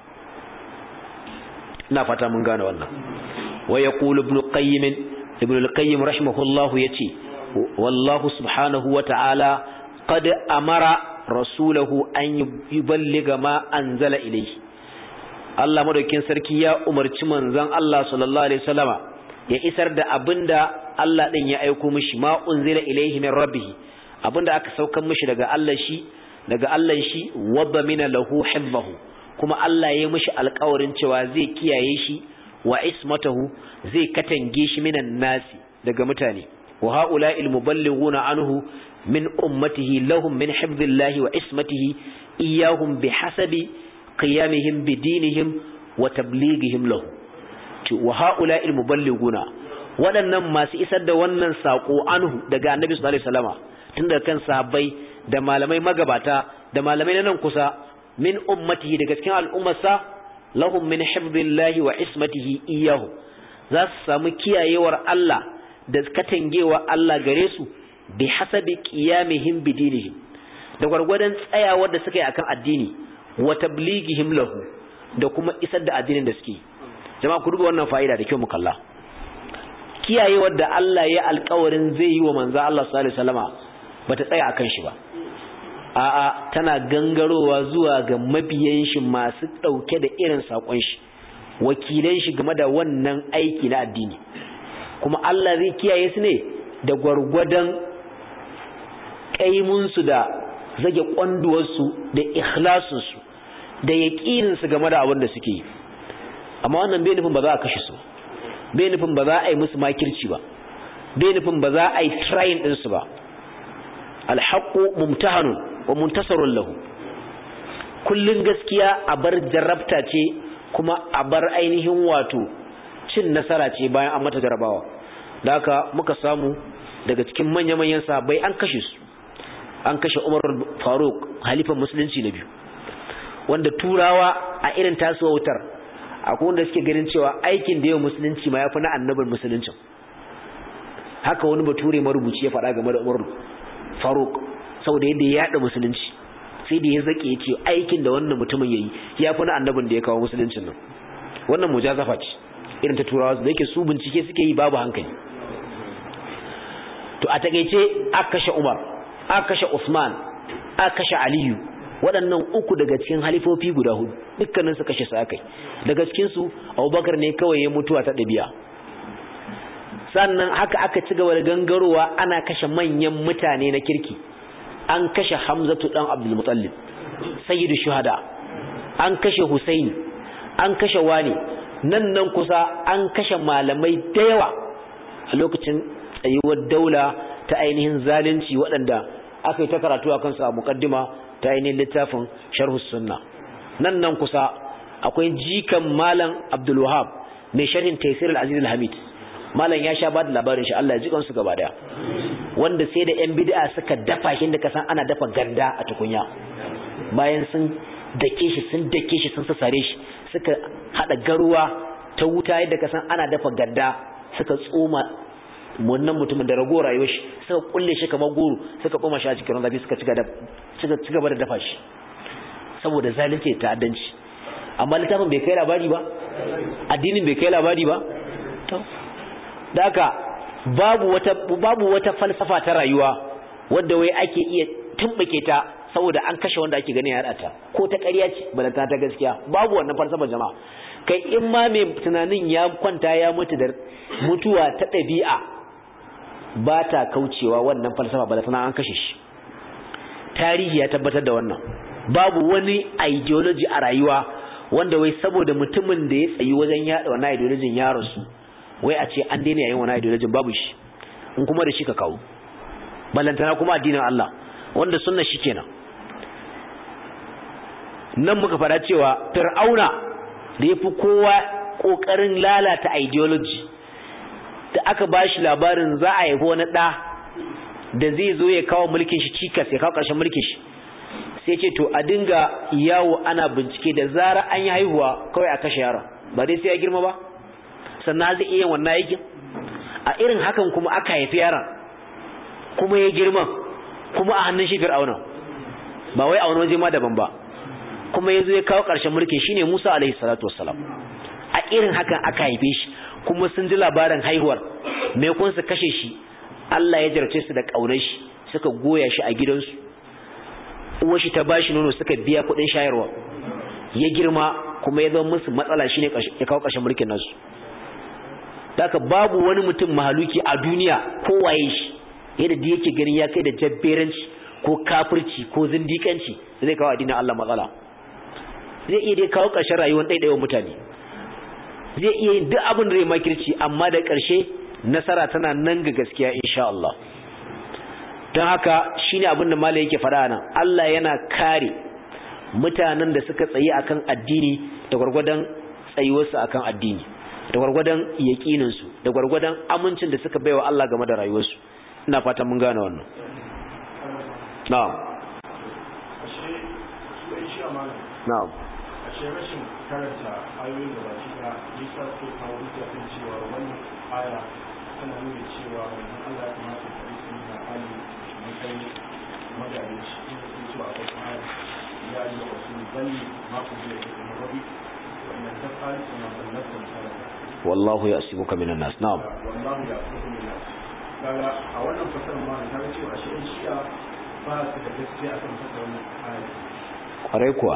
ina fata mun gane wannan wa yaqulu Ibn Qayyim Ibn al-Qayyim rahimahullahu yace wallahu subhanahu wa ta'ala qad amara rasulahu an yuballigha ma anzala ilayhi Allah madaukakin sarki ya umarci manzon Allah sallallahu alaihi wasallama ya isar da abinda Allah din ya aika mishi ma unzila ilayhi min rabbih abinda aka saukar mishi daga Allah shi daga Allah shi wadda mina lahu hibbahu kuma Allah ya mishi alƙawarin cewa zai kiyaye shi wa ismatahu zai katange shi minan nasi daga mutane wa haula'il muballighuna anhu min ummatihi lahum min hibbillahi wa ismatihi iyahum bihasabi qiyamihim bidinihim wa tablighihim lahu wa haula'il muballighuna waɗannan masu isar da wannan sako anhu daga annabi sallallahu alaihi wasallama tun daga kan sahabbai da malamai magabata da malamai na nan kusa min ummatihi daga cikin al'ummarsa lahum min hifdhillahi wa ismatihi iyyahu za su samu kiyayewar Allah da katangewa Allah gare su bi hasabi qiyamihim bidinihim da gwargwadon tsayawar da suka yi akan addini wa tablighihim lahu da kuma isar da addinin da suke jama'a ku duba wannan fa'ida da kyau mu kalla kiyayewar da Allah ya alƙawarin zai yi wa manzo Allah sallallahu alaihi wasallama bata tsaya akan shi ba a'a tana gangarowa zuwa ga mabiyan shi masu dauke da irin sakon shi wakilan shi game da wannan aiki na addini kuma Allah zai kiyaye su ne da gwargwadon kaimun su da zage kwanduwar su da ikhlasin su da yaqinin su game da abin da suke yi amma wannan bai nufin ba za a kashe su bai nufin ba za a yi musu makirci ba bai nufin ba za a yi trying din su ba alhaqqu mumtahanun wa muntasarun lahu kullun gaskiya a bar jarrabta ce kuma a bar ainihin wato cin nasara ce bayan an mata jarabawa da haka muka samu daga cikin manya-manyan sahabbai an kashe su an kashe Umar Faruk halifan musulunci na biyu wanda turawa a irin tasowa wutar akwai wanda suke ganin cewa aikin da yau musulunci ma yafi na annabin musuluncin haka wani bature marubuci ya faɗa game da Umar Faruk saboda yadda ya yada musulunci sai da ya zake ya ce aikin da wannan mutumin yayi yafi na annabin da ya kawo musuluncin nan wannan mujazafa ce irin ta turawa da yake su bincike suke yi babu hankali to a takeice aka kashe Umar aka kashe Usman aka kashe Aliyu waɗannan uku daga cikin halifofi guda hudu dukkanin su kashe su akai daga cikin su Abubakar ne kawai ya mutuwa ta dabi'a sannan haka aka ci gaba da gangarowa ana kashe manyan mutane na kirki an kashe Hamzatu dan Abdul Muttalib sayyidu shuhada an kashe Husaini an kashe wani nan nan kusa an kashe malamai da yawa a lokacin tsayuwar daula ta ainihin zalunci waɗanda aka yi ta karatu a kansu a muqaddima ta ainihin littafin sharhus sunna nan nan kusa akwai jikan malam Abdul Wahhab mai sharhin Taysir al-Aziz al-Hamid malam ya sha ba da labarin shi Allah ya jikan su gaba daya wanda sai da yan bid'a suka dafa shi da kasan ana dafa ganda a tukunya bayan sun dake shi sun dake shi sun sasare shi suka hada garuwa ta wuta yadda kasan ana dafa ganda suka tsoma wannan mutumin da rago rayuwar shi suka kulle shi kamar goro suka koma shi a cikin zafi suka cika da suka cika da dafa shi saboda zalunci ta addanci amma littafin bai kai labari ba addinin bai kai labari ba to da haka babu wata babu wata falsafa ta rayuwa wanda wai ake iya tumbake ta saboda an kashe wanda ake gani ya hada ta ko ta ƙarya ce balanta ta gaskiya babu wannan falsafa jama'a kai in ma mai tunanin ya kwanta ya mutu da mutuwa ta ɗabi'a ba ta kaucewa wannan falsafa balanta an kashe shi tarihi ya tabbatar da wannan babu wani ideology a rayuwa wanda wai saboda mutumin da ya tsayi wajen yada wannan ideology ya rasu wai a ce an daina yayin wannan ideology babu shi in kuma da shi ka kawo balantana kuma addinin Allah wanda sunna shi kenan nan muka fara cewa fir'auna da yafi kowa kokarin lalata ideology da aka bashi labarin za a haifi wani da da zai zo ya kawo mulkin shi cikas ya kawo ƙarshen mulkin shi sai ce to a dinga yawo ana bincike da zara an yi haihuwa kawai a kashe yaron ba dai sai ya girma ba sannan zai iya wannan aikin a irin hakan kuma aka haifi yaron kuma ya girma kuma a hannun shi fir'auna ba wai a wani waje ma daban ba kuma yazo ya kawo ƙarshen mulki shine Musa alaihi salatu wassalam a irin hakan aka haife shi kuma sun ji labarin haihuwar me kun su kashe shi Allah ya jarce su da kaunar shi suka goya shi a gidansu uwar shi ta bashi nono suka biya kuɗin shayarwa ya girma kuma ya zama musu matsala shine ya kawo ƙarshen mulkin nasu haka babu wani mutum mahaluki a duniya ko waye shi yadda da yake ganin ya kai da jabberanci ko kafirci ko zindikanci zai kawo addinin Allah matsala zai iya dai kawo ƙarshen rayuwar ɗaiɗaiwan mutane zai iya yin duk abin da zai makirci amma da ƙarshe nasara tana nan ga gaskiya insha Allah don haka shine abin da malai yake faɗa nan Allah yana kare mutanen da suka tsayi akan addini da gwargwadon tsayuwarsu akan addini da gwargwadon yaqinin su da gwargwadon amincin da suka baiwa Allah game da rayuwarsu ina fatan mun gane wannan na'am na'am ashe rashin karanta ayoyin da ba shi da yasa ko kawo hujja kan cewa wannan aya tana nuna cewa wannan Allah ya kamata ya yi sunna ali mun kai magana shi in sun cewa a cikin aya ya yi wa sun bani ma ku da kuma rabi wannan ta fara kuma wannan ta wallahu ya'sibuka minan nas na'am wallahu ya'sibuka minan nas kaga a wannan fasarar ma ta ce ashe in shi'a ba su da gaskiya akan fasarar wannan aya kwarai kuwa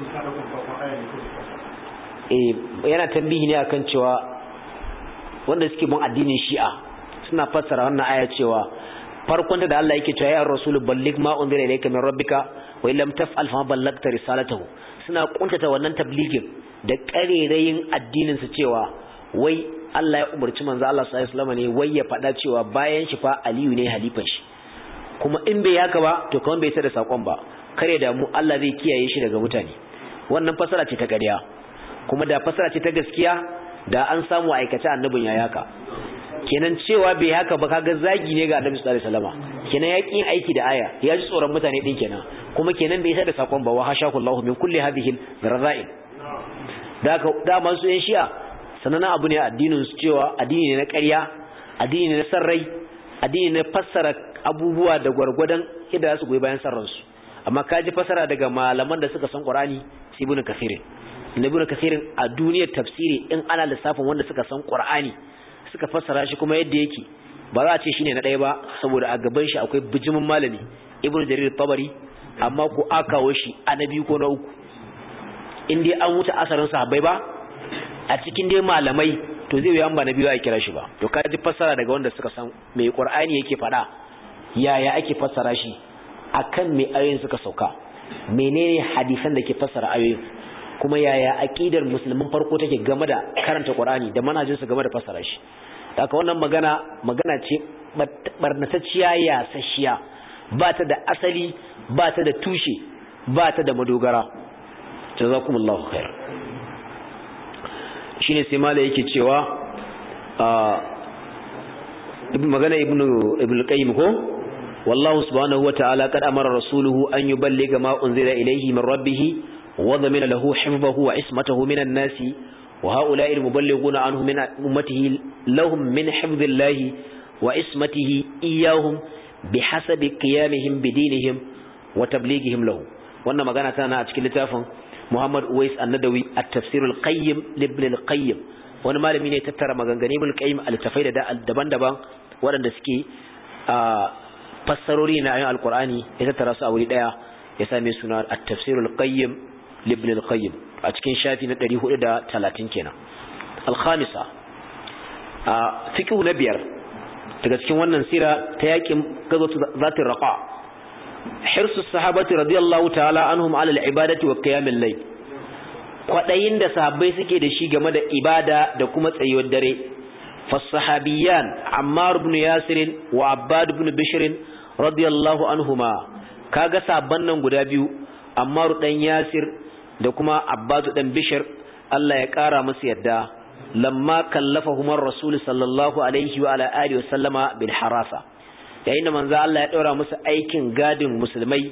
eh yana tambihi ne akan cewa wanda suke bin addinin Shi'a suna fassara wannan aya cewa farkon da Allah yake cewa ya rasul balligh ma unzila ilayka min rabbika wa illam taf'al fa ballagta risalatahu suna kuntata wannan tablighin da karerayin addinin su cewa wai Allah ya umarci manzo Allah sallallahu alaihi wasallam ne wai ya faɗa cewa bayan shi fa Aliyu ne halifan shi kuma in bai haka ba to kawai bai tada sakon ba kare da mu Allah zai kiyaye shi daga mutane wannan fasara ce ta ƙarya kuma da fasara ce ta gaskiya da an samu aikace annabin ya yaka kenan cewa bai haka ba kaga zagi ne ga Annabi sallallahu alaihi wasallam kenan ya ƙi aiki da aya ya ji tsoron mutane din kenan kuma kenan bai isa da sakon ba wa hashakullahu min kulli hadhihi ar-raza'il da ka da masu yan shi'a sanana abu ne addinin su cewa addini ne na ƙarya addini ne na sarrai addini ne fassara abubuwa da gwargwadon yadda su goyi bayan sarransu amma ka ji fasara daga malaman da suka san Qur'ani sai Ibn Kathir Ibn Kathir a duniyar tafsiri in ana lissafin wanda suka san Qur'ani suka fassara shi kuma yadda yake ba za a ce shine na ɗaya ba saboda a gaban shi akwai bijimin malami Ibn Jarir Tabari amma ko aka kawo shi a na biyu ko na uku in dai an wuce asarin sahabbai ba a cikin dai malamai to zai yi an ba na biyu a kira shi ba to ka ji fassara daga wanda suka san me Qur'ani yake faɗa yaya ake fassara shi akan me ayoyin suka sauka menene hadisan da ke fassara ayoyin kuma yaya aqidar musulmin farko take game da karanta Qur'ani da manhajin su game da fassara shi haka wannan magana magana ce barnatacciya ya sashiya ba ta da asali ba ta da tushe ba ta da madogara jazakumullahu khair shine sai mala yake cewa ibn magana ibnu ibnu qayyim ko والله سبحانه وتعالى قد أمر رسوله أن يبلغ ما أنزل إليه من ربه وضمن له حفظه وعصمته من الناس وهؤلاء المبلغون عنه من أمته لهم من حفظ الله وعصمته إياهم بحسب قيامهم بدينهم وتبليغهم له وأنما كانت أنا أتكلم لتافن محمد أويس الندوي التفسير القيم لابن القيم وأنما لم يتترى مغانغاني ابن القيم التفايد دبان دبان وأن دسكي آه fassarori na ayoyin alkur'ani ya tattara su a wuri daya ya same suna at-tafsirul qayyim libn al-qayyim a cikin shafi na ɗari hudu da talatin kenan al-khamisa a fiqh na biyar daga cikin wannan sira ta yakin gazwatu zatir raqa hirsu sahabati radiyallahu ta'ala anhum ala al-ibadati wa qiyam al-layl kwadayin da sahabbai suke da shi game da ibada da kuma tsayuwar dare فالصحابيان عمار بن ياسر وعباد بن بشر رضي الله عنهما kaga sabban nan guda biyu Ammar dan Yasir da kuma Abbad dan Bishr Allah ya kara musu yadda lamma kallafahum ar-rasul sallallahu alaihi wa ala alihi wa sallama bil harasa yayin da manzo Allah ya daura musu aikin gadin musulmai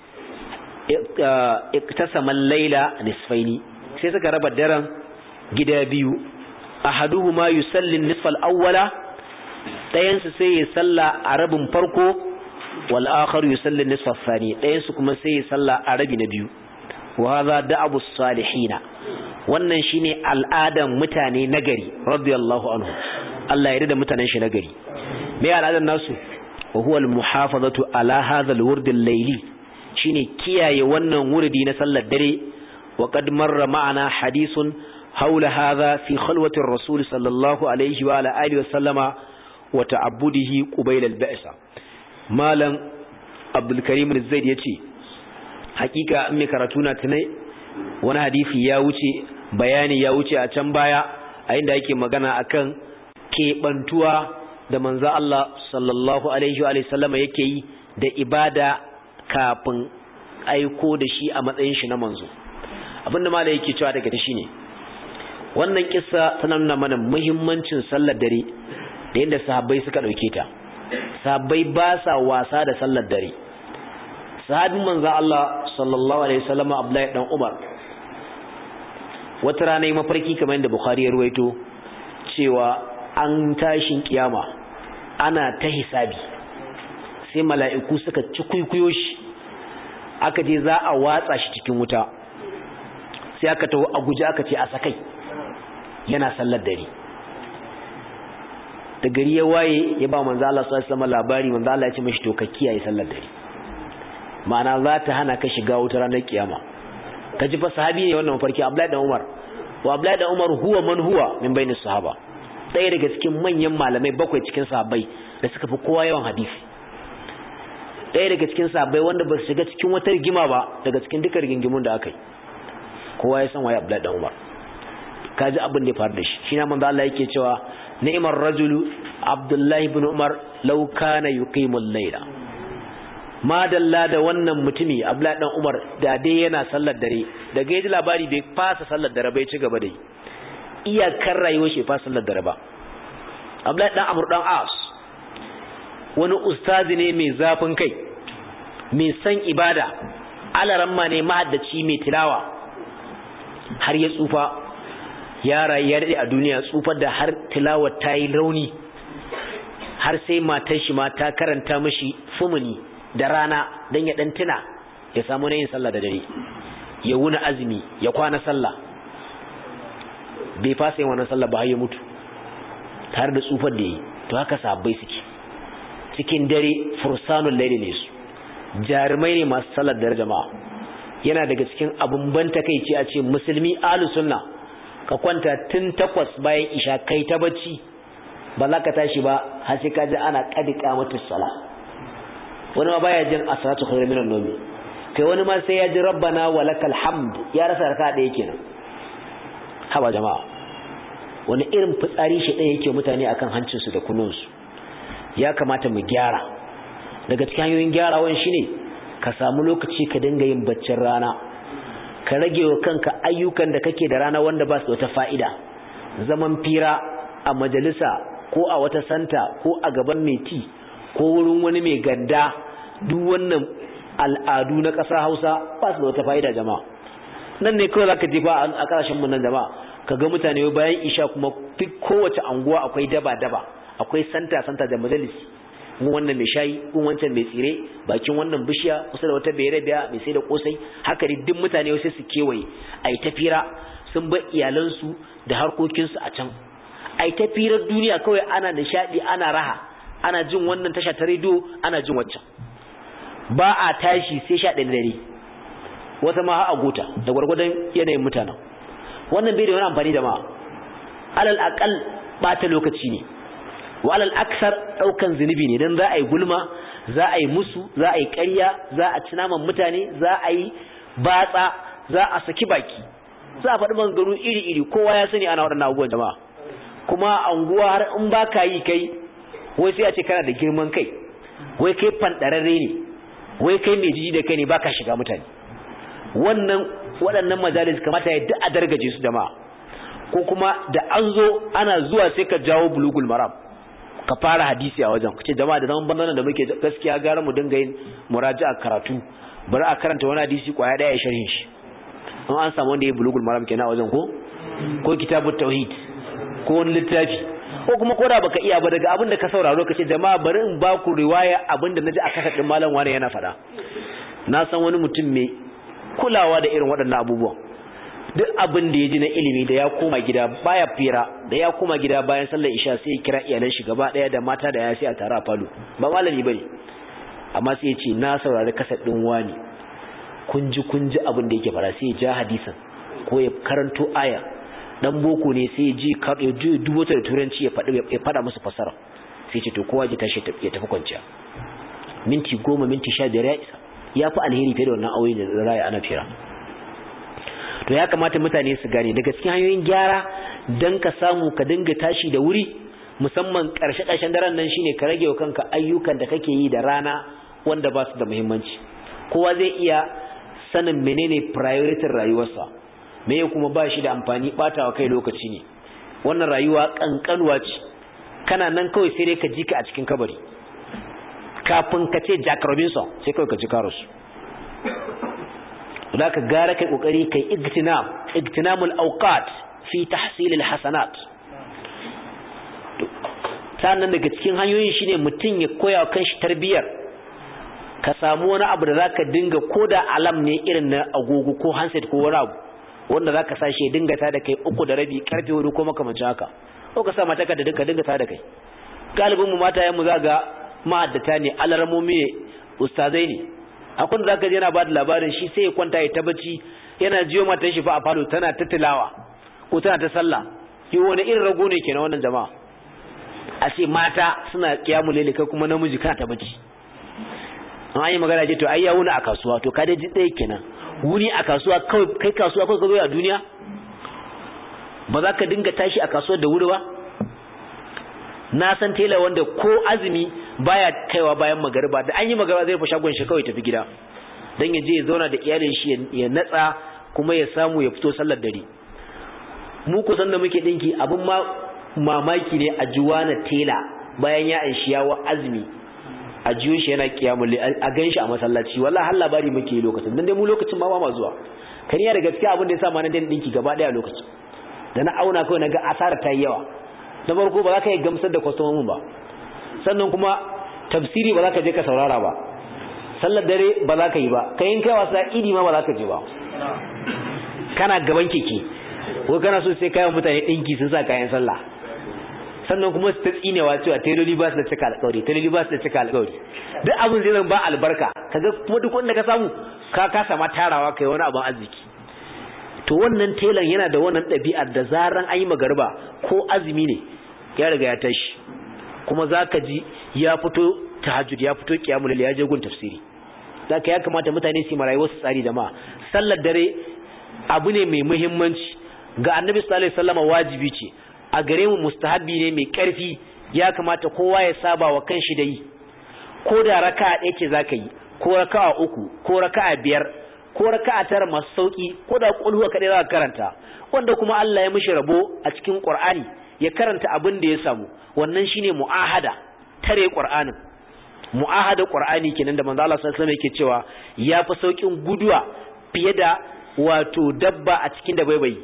iktasama al-laila nisfaini sai suka raba daren gida biyu ahaduhuma yusalli an-nisfa al-awwala dayan su sai ya salla a rabin farko wal akhar yusalli an-nisfa ath-thani dayan su kuma sai ya salla a rabi na biyu wa hadha da'abu as-salihin wannan shine al'adan mutane nagari radiyallahu anhu Allah ya yarda mutanen shi nagari me al'adan nasu wa huwa al-muhafazatu ala hadha al-wurd al-layli shine kiyaye wannan wurdi na sallar dare wa qad marra ma'ana hadithun حول هذا في خلوة الرسول صلى الله عليه وعلى آله وسلم وتعبده قبيل البعثة مالا عبد الكريم الزيد يتي حقيقة أمي كراتونا تني وانا حديثي يا وچي بياني يا وچي أتنبايا عند أيكي مغانا أكن كي بنتوا da manzo Allah sallallahu alaihi wa sallam yake yi da ibada kafin aiko da shi a matsayin shi na manzo abinda malai yake cewa daga shi ne wannan kissa tana nuna mana muhimmancin sallar dare da yadda sahabbai suka dauke ta. Sahabbai ba sa wasa da sallar dare. Sahabin manzo Allah sallallahu alaihi wasallam Abdullahi dan Umar wata rana yi mafarki kamar yadda Bukhari ya ruwaito cewa an tashin kiyama ana ta hisabi sai mala'iku suka ci kuikuyo shi aka je za a watsa shi cikin wuta sai aka taho a guje aka ce a sakai yana sallar dare da gari ya waye ya ba manzo Allah sallallahu alaihi wasallam labari manzo Allah ya ce mishi to ka kiyaye sallar dare ma'ana za ta hana ka shiga wuta ranar kiyama kaji fa sahabi ne wannan mafarki Abdullahi dan Umar wa Abdullahi dan Umar huwa man huwa min bainis sahaba ɗaya daga cikin manyan malamai bakwai cikin sahabbai da suka fi kowa yawan hadisi ɗaya daga cikin sahabbai wanda ba su shiga cikin wata rigima ba daga cikin duka rigingimun da aka yi kowa ya san waye Abdullahi dan Umar kaji abin da ya faru da shi shi na manzo Allah yake cewa ni'mar rajulu Abdullahi ibn Umar law kana yuqimul layla madalla da wannan mutumi Abdullahi dan Umar da dai yana sallar dare daga yaji labari bai fasa sallar dare bai ci gaba dai iyakar rayuwar shi fasa sallar dare ba. Abdullahi dan Amr dan As wani ustazi ne mai zafin kai mai san ibada alaramma ne mahaddaci mai tilawa har ya tsufa ya rayu ya dade a duniya tsufar da har tilawar ta yi rauni har sai matar shi ma ta karanta mishi fumuni da rana dan ya dan tuna ya samu yin sallah da dare ya wuna azumi ya kwana sallah bai fasa yin wannan sallah ba har ya mutu tare da tsufar da yi. To haka sahabbai suke cikin dare fursanul layli ne su jarumai ne masu sallar dare jama'a. Yana daga cikin abun ban takeici a ce musulmi ahlus sunna ka kwanta tun takwas bayan isha kai ta bacci ba za ka tashi ba har sai ka ji ana qadika mutus sala. Wani ma baya jin as-salatu khairu minan nawm kai wani ma sai ya ji rabbana walakal hamd ya rasa raka da yake nan. Haba jama'a wani irin fitsari shi ɗaya yake mutane akan hancinsu da kununsu. Ya kamata mu gyara. Daga cikin hanyoyin gyarawan shine ka samu lokaci ka dinga yin baccin rana, ka rage wa kanka ayyukan da kake da rana wanda ba su da wata fa'ida, zaman fira a majalisa ko a wata santa ko a gaban mai ti ko wurin wani mai ganda, duk wannan al'adu na ƙasa Hausa ba su da wata fa'ida jama'a. Nan ne kawai zaka je ba a ƙarshen mun nan jama'a kaga mutane bayan isha kuma kowace anguwa akwai daba-daba, akwai santa-santa da majalisi, mu wannan mai shayi, kun wancan mai tsire, bakin wannan bishiya kusa da wata bayarabiya mai sai da kosai, haka ne duk mutane sai su kewaye ai tafira sun bar iyalansu da harkokinsu a can. Ai tafirar duniya kawai ana nishadi, ana raha, ana jin wannan tasha ta rediyo, ana jin waccan. Ba a tashi sai sha ɗaya dare. Wata ma ha a gota da gwargwadon yanayin mutanen. Wannan bai da wani amfani da ma. Alal aqal bata lokaci ne. Wa alal aksar daukan zinubi ne dan za a yi gulma, za a yi musu, za a yi ƙarya, za a ci naman mutane, za a yi batsa, za a saki baki. Za a faɗi maganganu iri-iri, kowa ya sani ana waɗannan abubuwan jama'a. Kuma anguwa har in ba ka yi kai, wai sai a ce kana da girman kai, wai kai fanɗararre ne, wai kai mai jiji da kai ne ba ka shiga mutane. Wannan waɗannan majalis kamata ya duk a dargaje su jama'a. Ko kuma da an zo ana zuwa sai ka jawo bulugul maram ka fara hadisi a wajen kace jama'a da zaman bannan da muke gaskiya gara mu dinga yin muraja'a karatu, bari a karanta wani hadisi kwaya daya ya sharhin shi. In an samu wanda ya bulugul maram kenan a wajen ko ko kitabut tauhid ko wani littafi, ko kuma koda baka iya ba daga abin da ka sauraro kace jama'a bari in ba ku riwaya abin da naji a kasar din malam wani yana faɗa. Na san wani mutum mai kulawa da irin waɗannan abubuwan. Duk abin da ya ji na ilimi da ya koma gida baya fira, da ya koma gida bayan sallar isha sai ya kira iyalan shi gaba daya da mata da ya sai a tare a falo. Ba malami bane, amma sai ya ce na saurari kasar din wani, kun ji kun ji abin da yake fara, sai ya ja hadisan ko ya karanto aya. Dan boko ne sai ya ji ya ji dubuta da turanci ya faɗi ya faɗa musu fasara, sai ya ce to kowa ji tashi ya tafi kwanciya. Minti goma minti sha biyar ya isa, ya fi alheri fiye da wannan aure da raya ana fira. To ya kamata mutane su gane daga cikin hanyoyin gyara dan ka samu ka dinga tashi da wuri, musamman karshe karshen daren nan shine ka rage wa kanka ayyukan da kake yi da rana wanda ba su da muhimmanci. Kowa zai iya sanin menene priority rayuwarsa. me kuma ba shi da amfani batawa kai lokaci ne. Wannan rayuwa kankanuwa ce, kana nan kawai sai dai ka ji ka a cikin kabari kafin ka ce Jack Robinson sai kawai ka ji karos. Da ka gara kai kokari kai igtinam igtinamul awqat fi tahsil al hasanat. Sannan daga cikin hanyoyin shine mutun ya koya wa kanshi tarbiyar, ka samu wani abu da zaka dinga koda alam ne irin na agogo ko handset ko wani abu wanda zaka sashi ya dinga ta da kai uku da rabi karfe hudu ko makamancin haka, ko ka sa mata ka da dinka dinga ta da kai. Galibin mu mata yan mu zaga ma'addata ne, alarmomi ne, ustazai ne. Akwai da zaka je yana ba da labarin shi sai ya kwanta ya tabbaci yana jiyo matan shi fa a falo tana ta tilawa ko tana ta sallah. Yi wani irin rago ne kenan wannan jama'a, a ce mata suna kiyamu lele kai kuma namiji kana tabbaci. An yi magana ce to ai ya wuni a kasuwa, to ka dai ji ɗaya kenan, wuni a kasuwa kawai, kai kasuwa kawai ka zo a duniya, ba za ka dinga tashi a kasuwar da wuri ba. Na san tela wanda ko azumi baya kaiwa bayan magariba, da an yi magariba zai fa shagon shi kawai tafi gida dan ya je ya zauna da iyalin shi ya natsa kuma ya samu ya fito sallar dare. Mu kusan da muke dinki abin ma mamaki ne a juwana tela bayan ya aishi yawo azumi a jiyo shi yana kiyamul a ganshi a masallaci. Wallahi har labari muke lokacin dan dai mu lokacin ma ba ma zuwa. Kariya da gaskiya abin da yasa ma na dan dinki gaba daya lokacin da na auna kawai naga asara ta yi yawa. Na farko ba za ka yi gamsar da kwastomomin ba, sannan kuma tafsiri ba za ka je ka saurara ba, sallar dare ba za ka yi ba, kayan kai wasa idi ma ba za ka je ba, kana gaban keke ko kana so sai kayan mutane ɗinki sun sa kayan sallah. Sannan kuma su ta tsinewa cewa teloli ba su da cika alƙawari, teloli ba su da cika alƙawari, duk abin zai zan ba albarka, kaga kuma duk wanda ka samu ka kasa ma tarawa kai wani abin arziki. To wannan telan yana da wannan ɗabi'ar da zaran an yi magariba ko azumi ne ya riga ya tashi, kuma zaka ji ya fito tahajjud, ya fito qiyamul layl, ya je gun tafsiri. Zaka ya kamata mutane su marayi wasu tsari jama'a. Sallar dare abu ne mai muhimmanci ga Annabi sallallahu alaihi wasallam, wajibi ce a gare mu, mustahabi ne mai karfi, ya kamata kowa ya saba wa kanshi da yi. Ko da raka'a ɗaya ce zaka yi, ko raka'a uku, ko raka'a biyar, ko raka'a tara masu sauki, ko da kulhuwa kadai za ka karanta, wanda kuma Allah ya mishi rabo a cikin Qur'ani ya karanta abin da ya samu, wannan shine mu'ahada, tare Qur'anin. Mu'ahada Qur'ani kenan da manzo Allah sallallahu alaihi wasallam yake cewa yafi saukin guduwa fiye da wato dabba a cikin da baibayi.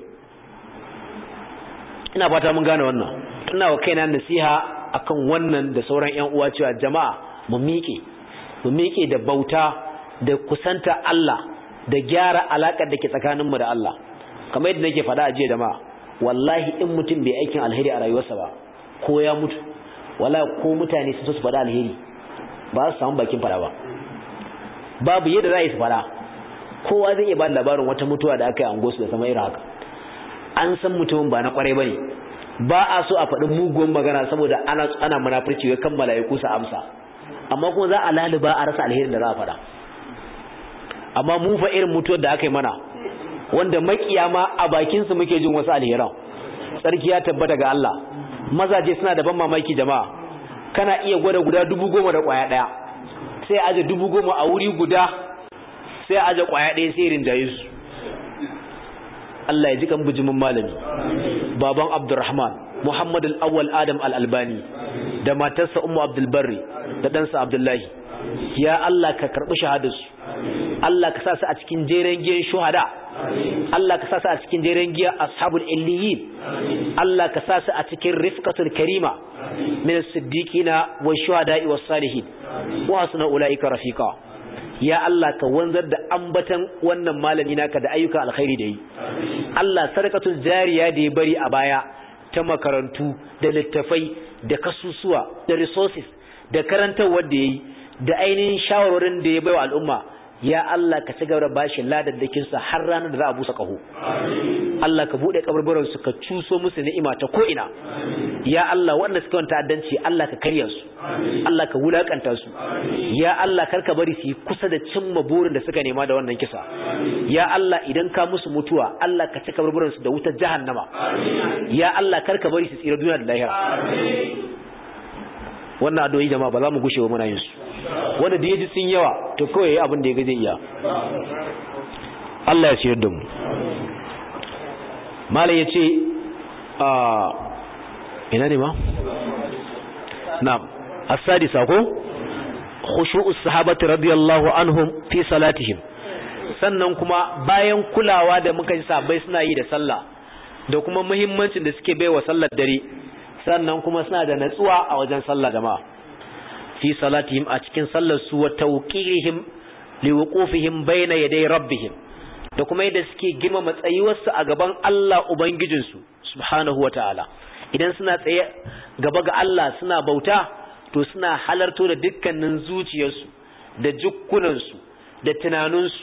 Ina fata mun gane wannan. Ina wa kaina nasiha akan wannan da sauran ƴan uwa cewa jama'a mu miƙe, mu miƙe da bauta da kusanta Allah da gyara alakar da ke tsakaninmu da Allah. Kamar yadda nake faɗa a jiya jama'a, wallahi in mutum bai aikin alheri a rayuwarsa ba, ko ya mutu, wallahi ko mutane sun so su faɗa alheri ba su samu bakin faɗa ba. Babu yadda za a yi su faɗa. Kowa zai iya ba labarin wata mutuwa da aka yi an gosu da sama irin haka. An san mutumin ba na kwarai bane. Ba a so a faɗi muguwan magana saboda ana ana munafurci wai kan mala'iku su amsa. Amma kuma za a laluba a rasa alherin da za a faɗa. Amma mu fa irin mutuwar da aka yi mana, wanda makiyama a bakin su muke jin wasu alheran. Sarki ya tabbata ga Allah. Mazaje suna da ban mamaki jama'a. Kana iya gwada guda dubu goma da kwaya daya, sai aje dubu goma a wuri guda, sai aje kwaya daya sai rinjaye su. Allah ya ji kan bijimin malami, baban Abdurrahman Muhammad al-Awwal Adam al-Albani, da matarsa Ummu Abdul Barri, da ɗansa Abdullahi. Ya Allah ka karɓi shahadarsu, Allah ka sa su a cikin jeren giyan shuhada, Allah ka sa su a cikin jeren giyan ashabul illiyin, Allah ka sa su a cikin rifqatul karima min as-siddiqina wa shuhada'i was salihin wa hasuna ulaika rafiqa. Ya Allah ka wanzar da ambatan wannan malami naka da ayyukan alkhairi da yi. Allah sadaqatul jariya da ya bari a baya ta makarantu da littafai da kasusuwa da resources da karantarwar da yayi da ainihin shawarorin da ya baiwa al'umma, ya Allah ka cigaba da bashi ladaddakin sa har ranar da za a busa kaho. Allah ka bude kaburburan su, ka cuso musu ni'ima ta ko ina. Ya Allah wanda suka wanta addanci, Allah ka karya su, Allah ka wulakanta su. Ya Allah karka bari su kusa da cimma burin da suka nema da wannan kisa. Ya Allah idan ka musu mutuwa, Allah ka cika kaburburan su da wutar jahannama. Ya Allah karka bari su tsira duniya da lahira. Wannan addu'o'i jama'a ba za mu gushe wa muna yin su. Wanda da yaji sun yawa to kawai yayi abin da ya ga zai iya. Allah ya ciyar da mu. malam yace a ina ne ma na'am as-sadisa ko khushu'us sahabati radiyallahu anhum fi salatihim sannan kuma bayan kulawa da muka ji sahabbai suna yi da sallah da kuma muhimmancin da suke baiwa sallar dare sannan kuma suna da natsuwa a wajen sallah jama'a fi salatihim a cikin sallar su wa tawqirihim liwuqufihim bayna yaday rabbihim da kuma yadda suke girma matsayuwarsu a gaban Allah ubangijinsu subhanahu wataala idan suna tsaye gaba ga Allah suna bauta to suna halarto da dukkanin zuciyarsu da jukkunansu da tunaninsu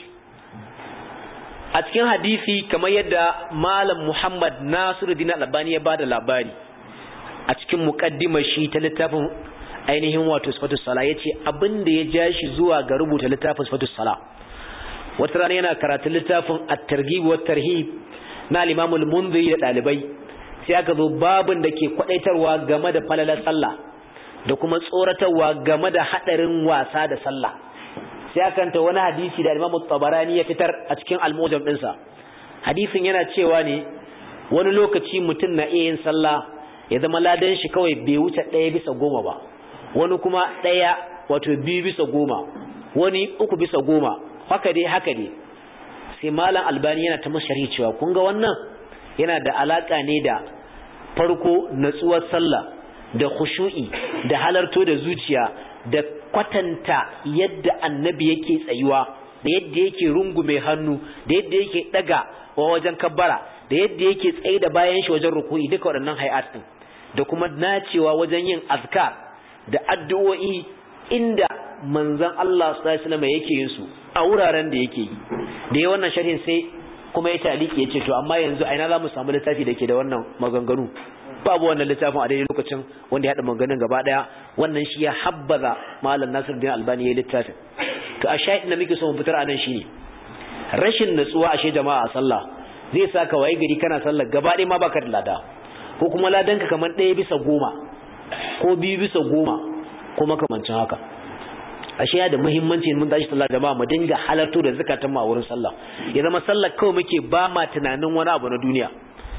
a cikin hadisi kamar yadda malam Muhammad Nasiruddin Albani ya bada labari a cikin muqaddimar shi ta littafin ainihin wato sifatus sala yace abin da ya ja shi zuwa ga rubuta littafin sifatus sala wata rana yana karatun littafin at-targhib wa tarhib na al-Imam al-Mundhiri da dalibai sai aka zo babin da ke kwadaitarwa game da falalar sallah da kuma tsoratarwa game da hadarin wasa da sallah sai aka kanta wani hadisi da Imam Tabarani ya fitar a cikin al-Mujam dinsa hadisin yana cewa ne wani lokaci mutum na iya yin sallah ya zama ladan shi kawai bai wuce ɗaya bisa goma ba wani kuma ɗaya wato biyu bisa goma wani uku bisa goma haka dai haka dai sai malam Albani yana ta mashari cewa kun ga wannan yana da alaka ne da farko natsuwar sallah da khushu'i da halarto da zuciya da kwatanta yadda annabi yake tsayuwa da yadda yake rungume hannu da yadda yake daga wa wajen kabbara da yadda yake tsaye da bayan shi wajen ruku'i duka waɗannan hay'at din da kuma nacewa wajen yin azkar da addu'o'i inda manzon Allah sallallahu alaihi wasallam yake yin su a wuraren da yake yi da yayin wannan sharhin sai kuma ya taliki yace to amma yanzu a ina za mu samu littafi da ke da wannan maganganu babu wannan littafin a daidai lokacin wanda ya hada maganganun gaba daya wannan shi ya habbaza malam Nasiruddin Albani ya littafin to a shahidin da muke so mu fitar anan shine rashin natsuwa ashe jama'a a sallah zai saka waye gari kana sallar gaba ɗaya ma baka da lada ko kuma ladanka kamar ɗaya bisa goma ko biyu bisa goma ko makamancin haka ashe ya da muhimmanci mun tashi sallah jama'a mu dinga halarto da zakatun mu a wurin sallah ya zama sallar kawai muke ba ma tunanin wani abu na duniya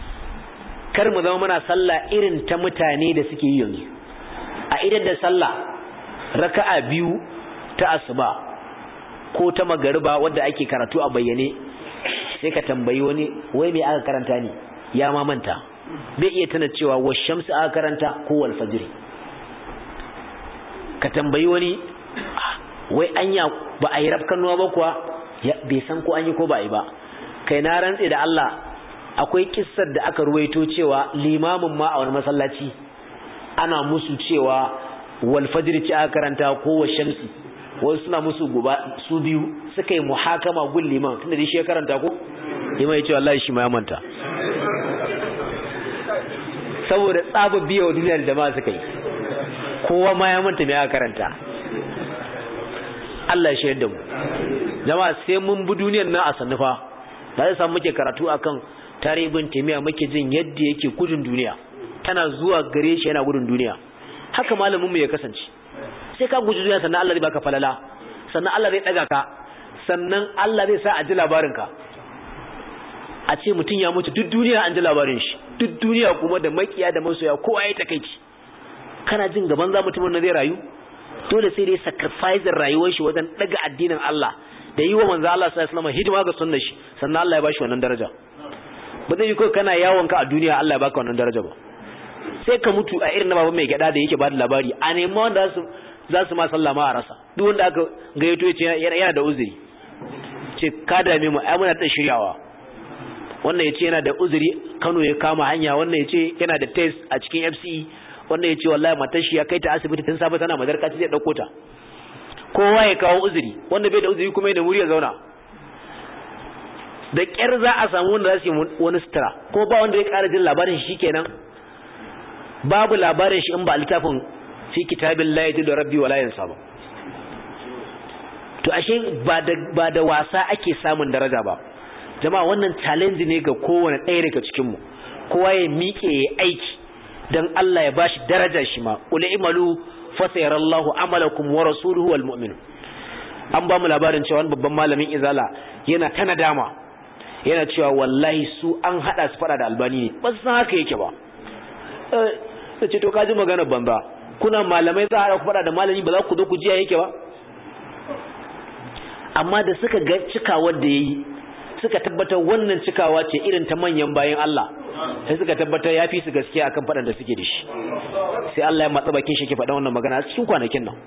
kar mu zama muna sallah irin ta mutane da suke yi yanzu a idan da sallah raka'a biyu ta asuba ko ta magariba wanda ake karatu a bayyane sai ka tambayi wani wai me aka karanta ne ya ma manta bai iya tana cewa wa shamsu aka karanta ko wal fajr ka tambayi wani wai anya ba a yi rafkanuwa ba kuwa bai san ko an yi ko ba yi ba kai na rantse da Allah akwai kissar da aka ruwaito cewa limamin ma a wani masallaci ana musu cewa wal fajr ci aka karanta ko wa shamsi wasu suna musu guba su biyu suka yi muhakama gun liman tunda dai shi ya karanta ko liman ya ce wallahi shi ma ya manta saboda tsaba biya wa duniyar jama'a suka yi kowa ma ya manta me aka karanta Allah ya shaida mu jama'a sai mun bi duniyar nan a sannufa da sai samu muke karatu akan tarihin timiya muke jin yadda yake gudun duniya tana zuwa gare shi yana gudun duniya haka malamin mu ya kasance sai ka guji duniya sannan Allah zai baka falala sannan Allah zai daga ka sannan Allah zai sa a ji labarin ka a ce mutum ya mutu duk duniya an ji labarin shi duk duniya kuma da makiya da masoya kowa ya takeici kana jin gaban za mutumin nan zai rayu dole sai dai sacrifice rayuwar shi wajen daga addinin Allah da yi wa manzo Allah sallallahu alaihi wasallam hidima ga sunnar shi sannan Allah ya bashi wannan daraja ba zai yi ko kana yawon ka a duniya Allah ya baka wannan daraja ba sai ka mutu a irin na baba mai gada da yake ba da labari a nemi wanda su za su ma sallama a rasa duk wanda aka gayyato ya ce yana da uzuri ce ka dame mu ai muna da shiryawa wannan yace yana da uzuri Kano ya kama hanya wannan yace yana da test a cikin F C E wannan yace wallahi matar shi ya kai ta asibiti tun safe tana madarka zai dauko ta kowa ya kawo uzuri wanda bai da uzuri kuma yana wuri ya zauna da kyar za a samu wanda za su yi wani sutura ko ba wanda ya ƙara jin labarin shi kenan babu labarin shi in ba littafin fi kitabillahi da rabbi wala yansa ba to ashe ba da ba da wasa ake samun daraja ba jama'a wannan challenge ne ga kowane ɗaya daga cikin mu kowa ya miƙe ya aiki dan Allah ya bashi darajar shi ma qul imalu fa sayarallahu amalakum wa rasuluhu wal mu'minun an ba mu labarin cewa wani babban malamin izala yana ta nadama yana cewa wallahi su an hada su fada da Albani ne ba san haka yake ba eh ce to kaji magana banza kuna malamai za a ku fada da malami ba za ku zo ku jiya yake ba amma da suka ga cikawar da yayi suka tabbatar wannan cikawa ce irin ta manyan bayan Allah sai suka tabbatar yafi su gaskiya akan fadan da suke da shi sai Allah ya matsa bakin shi ke faɗa wannan magana a cikin kwanakin nan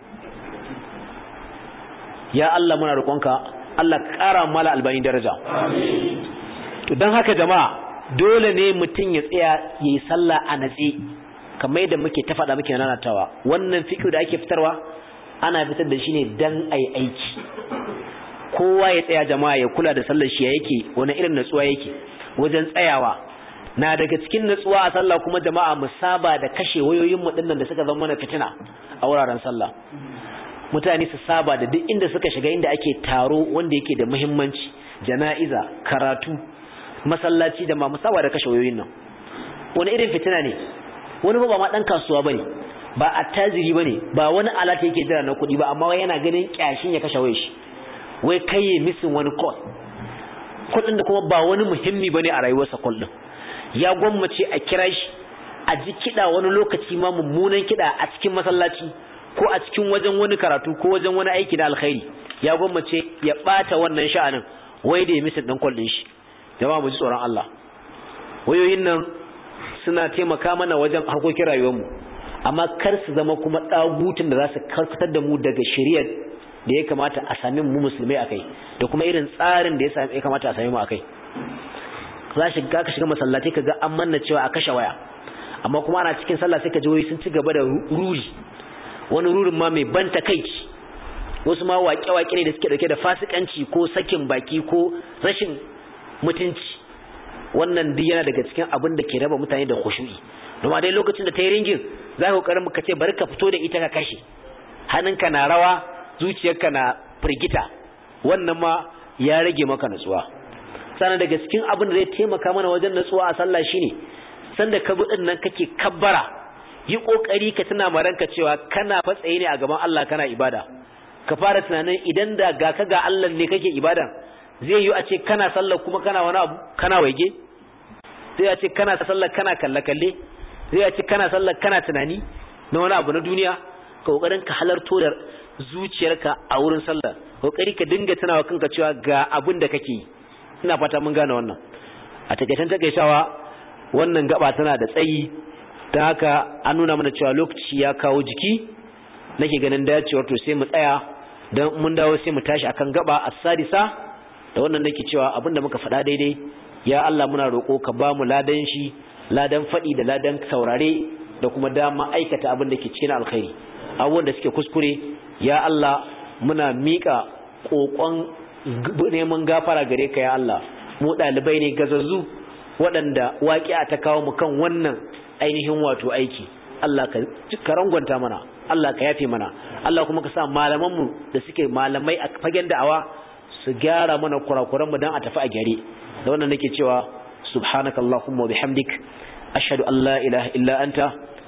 ya Allah muna roƙonka Allah ƙara mala Albani daraja amin to dan haka jama'a dole ne mutun ya tsaya yayi sallah a natsi kamar yadda muke ta faɗa muke nanatawa wannan fiqh da ake fitarwa ana fitar da shi ne dan ai aiki kowa ya tsaya jama'a ya kula da sallar shi yake wani irin natsuwa yake wajen tsayawa na daga cikin natsuwa a sallah kuma jama'a mu saba da kashe wayoyin mu dinnan da suka zama mana fitina a wuraren sallah mutane su saba da duk inda suka shiga inda ake taro wanda yake da muhimmanci jana'iza karatu masallaci da ma mu saba da kashe wayoyin nan wani irin fitina ne wani ba ma dan kasuwa bane ba attajiri bane ba wani alata yake jira na kuɗi ba amma wai yana ganin kyashin ya kashe wayar shi wai kai ya missing wani call kuɗin da kuma ba wani muhimmi bane a rayuwarsa call din ya gwammace a kira shi a ji kiɗa wani lokaci ma mummunan kiɗa a cikin masallaci ko a cikin wajen wani karatu ko wajen wani aiki na alkhairi ya gwammace ya bata wannan sha'anin wai da ya missing din call din shi jama'a mu ji tsoron Allah wayoyin nan suna taimaka mana wajen harkokin rayuwarmu amma kar su zama kuma dagutun da za su karkatar da mu daga shari'ar da ya kamata a sami mu musulmai akai da kuma irin tsarin da ya kamata a sami mu akai za shi ga ka shiga masallaci kaga an manna cewa a kashe waya amma kuma ana cikin sallah sai ka ji wai sun ci gaba da ruri wani rurin ma mai ban takeici wasu ma waƙe-waƙe ne da suke dauke da fasikanci ko sakin baki ko rashin mutunci wannan duk yana daga cikin abin da ke raba mutane da khushu'i kuma dai lokacin da ta yi ringin za ka kokarin ka ce bari ka fito da ita ka kashe hannunka na rawa zuciyarka na firgita wannan ma ya rage maka nutsuwa sannan daga cikin abin da zai taimaka mana wajen nutsuwa a sallah shine sanda ka bi din nan kake kabbara yi kokari ka tuna ma ranka cewa kana fatsaye ne a gaban Allah kana ibada ka fara tunanin idan da ga ka ga Allah ne kake ibada zai yi a ce kana sallah kuma kana wani abu kana waige zai a ce kana sallah kana kalle kalle zai a ce kana sallah kana tunani na wani abu na duniya ka kokarin ka halarto da zuciyarka a wurin sallah kokari ka dinga tunawa kanka cewa ga abin da kake yi ina fata mun gane wannan a takeitan takeisawa wannan gaba tana da tsayi dan haka an nuna mana cewa lokaci ya kawo jiki nake ganin dacewar to sai mu tsaya dan mun dawo sai mu tashi akan gaba as-sadisa da wannan nake cewa abinda muka faɗa daidai ya Allah muna roko ka ba mu ladan shi ladan fadi da ladan saurare da kuma dama aikata abin da ke cikin alkhairi abubuwan da suke kuskure ya Allah muna mika kokon neman gafara gare ka ya Allah mu dalibai ne gazazzu waɗanda waƙi'a ta kawo mu kan wannan ainihin wato aiki Allah ka ka rangwanta mana Allah ka yafe mana Allah kuma ka sa malaman mu da suke malamai a fagen da'awa su gyara mana kurakuran mu dan a tafi a gyare da wannan nake cewa subhanakallahumma wa bihamdik ashhadu an la ilaha illa anta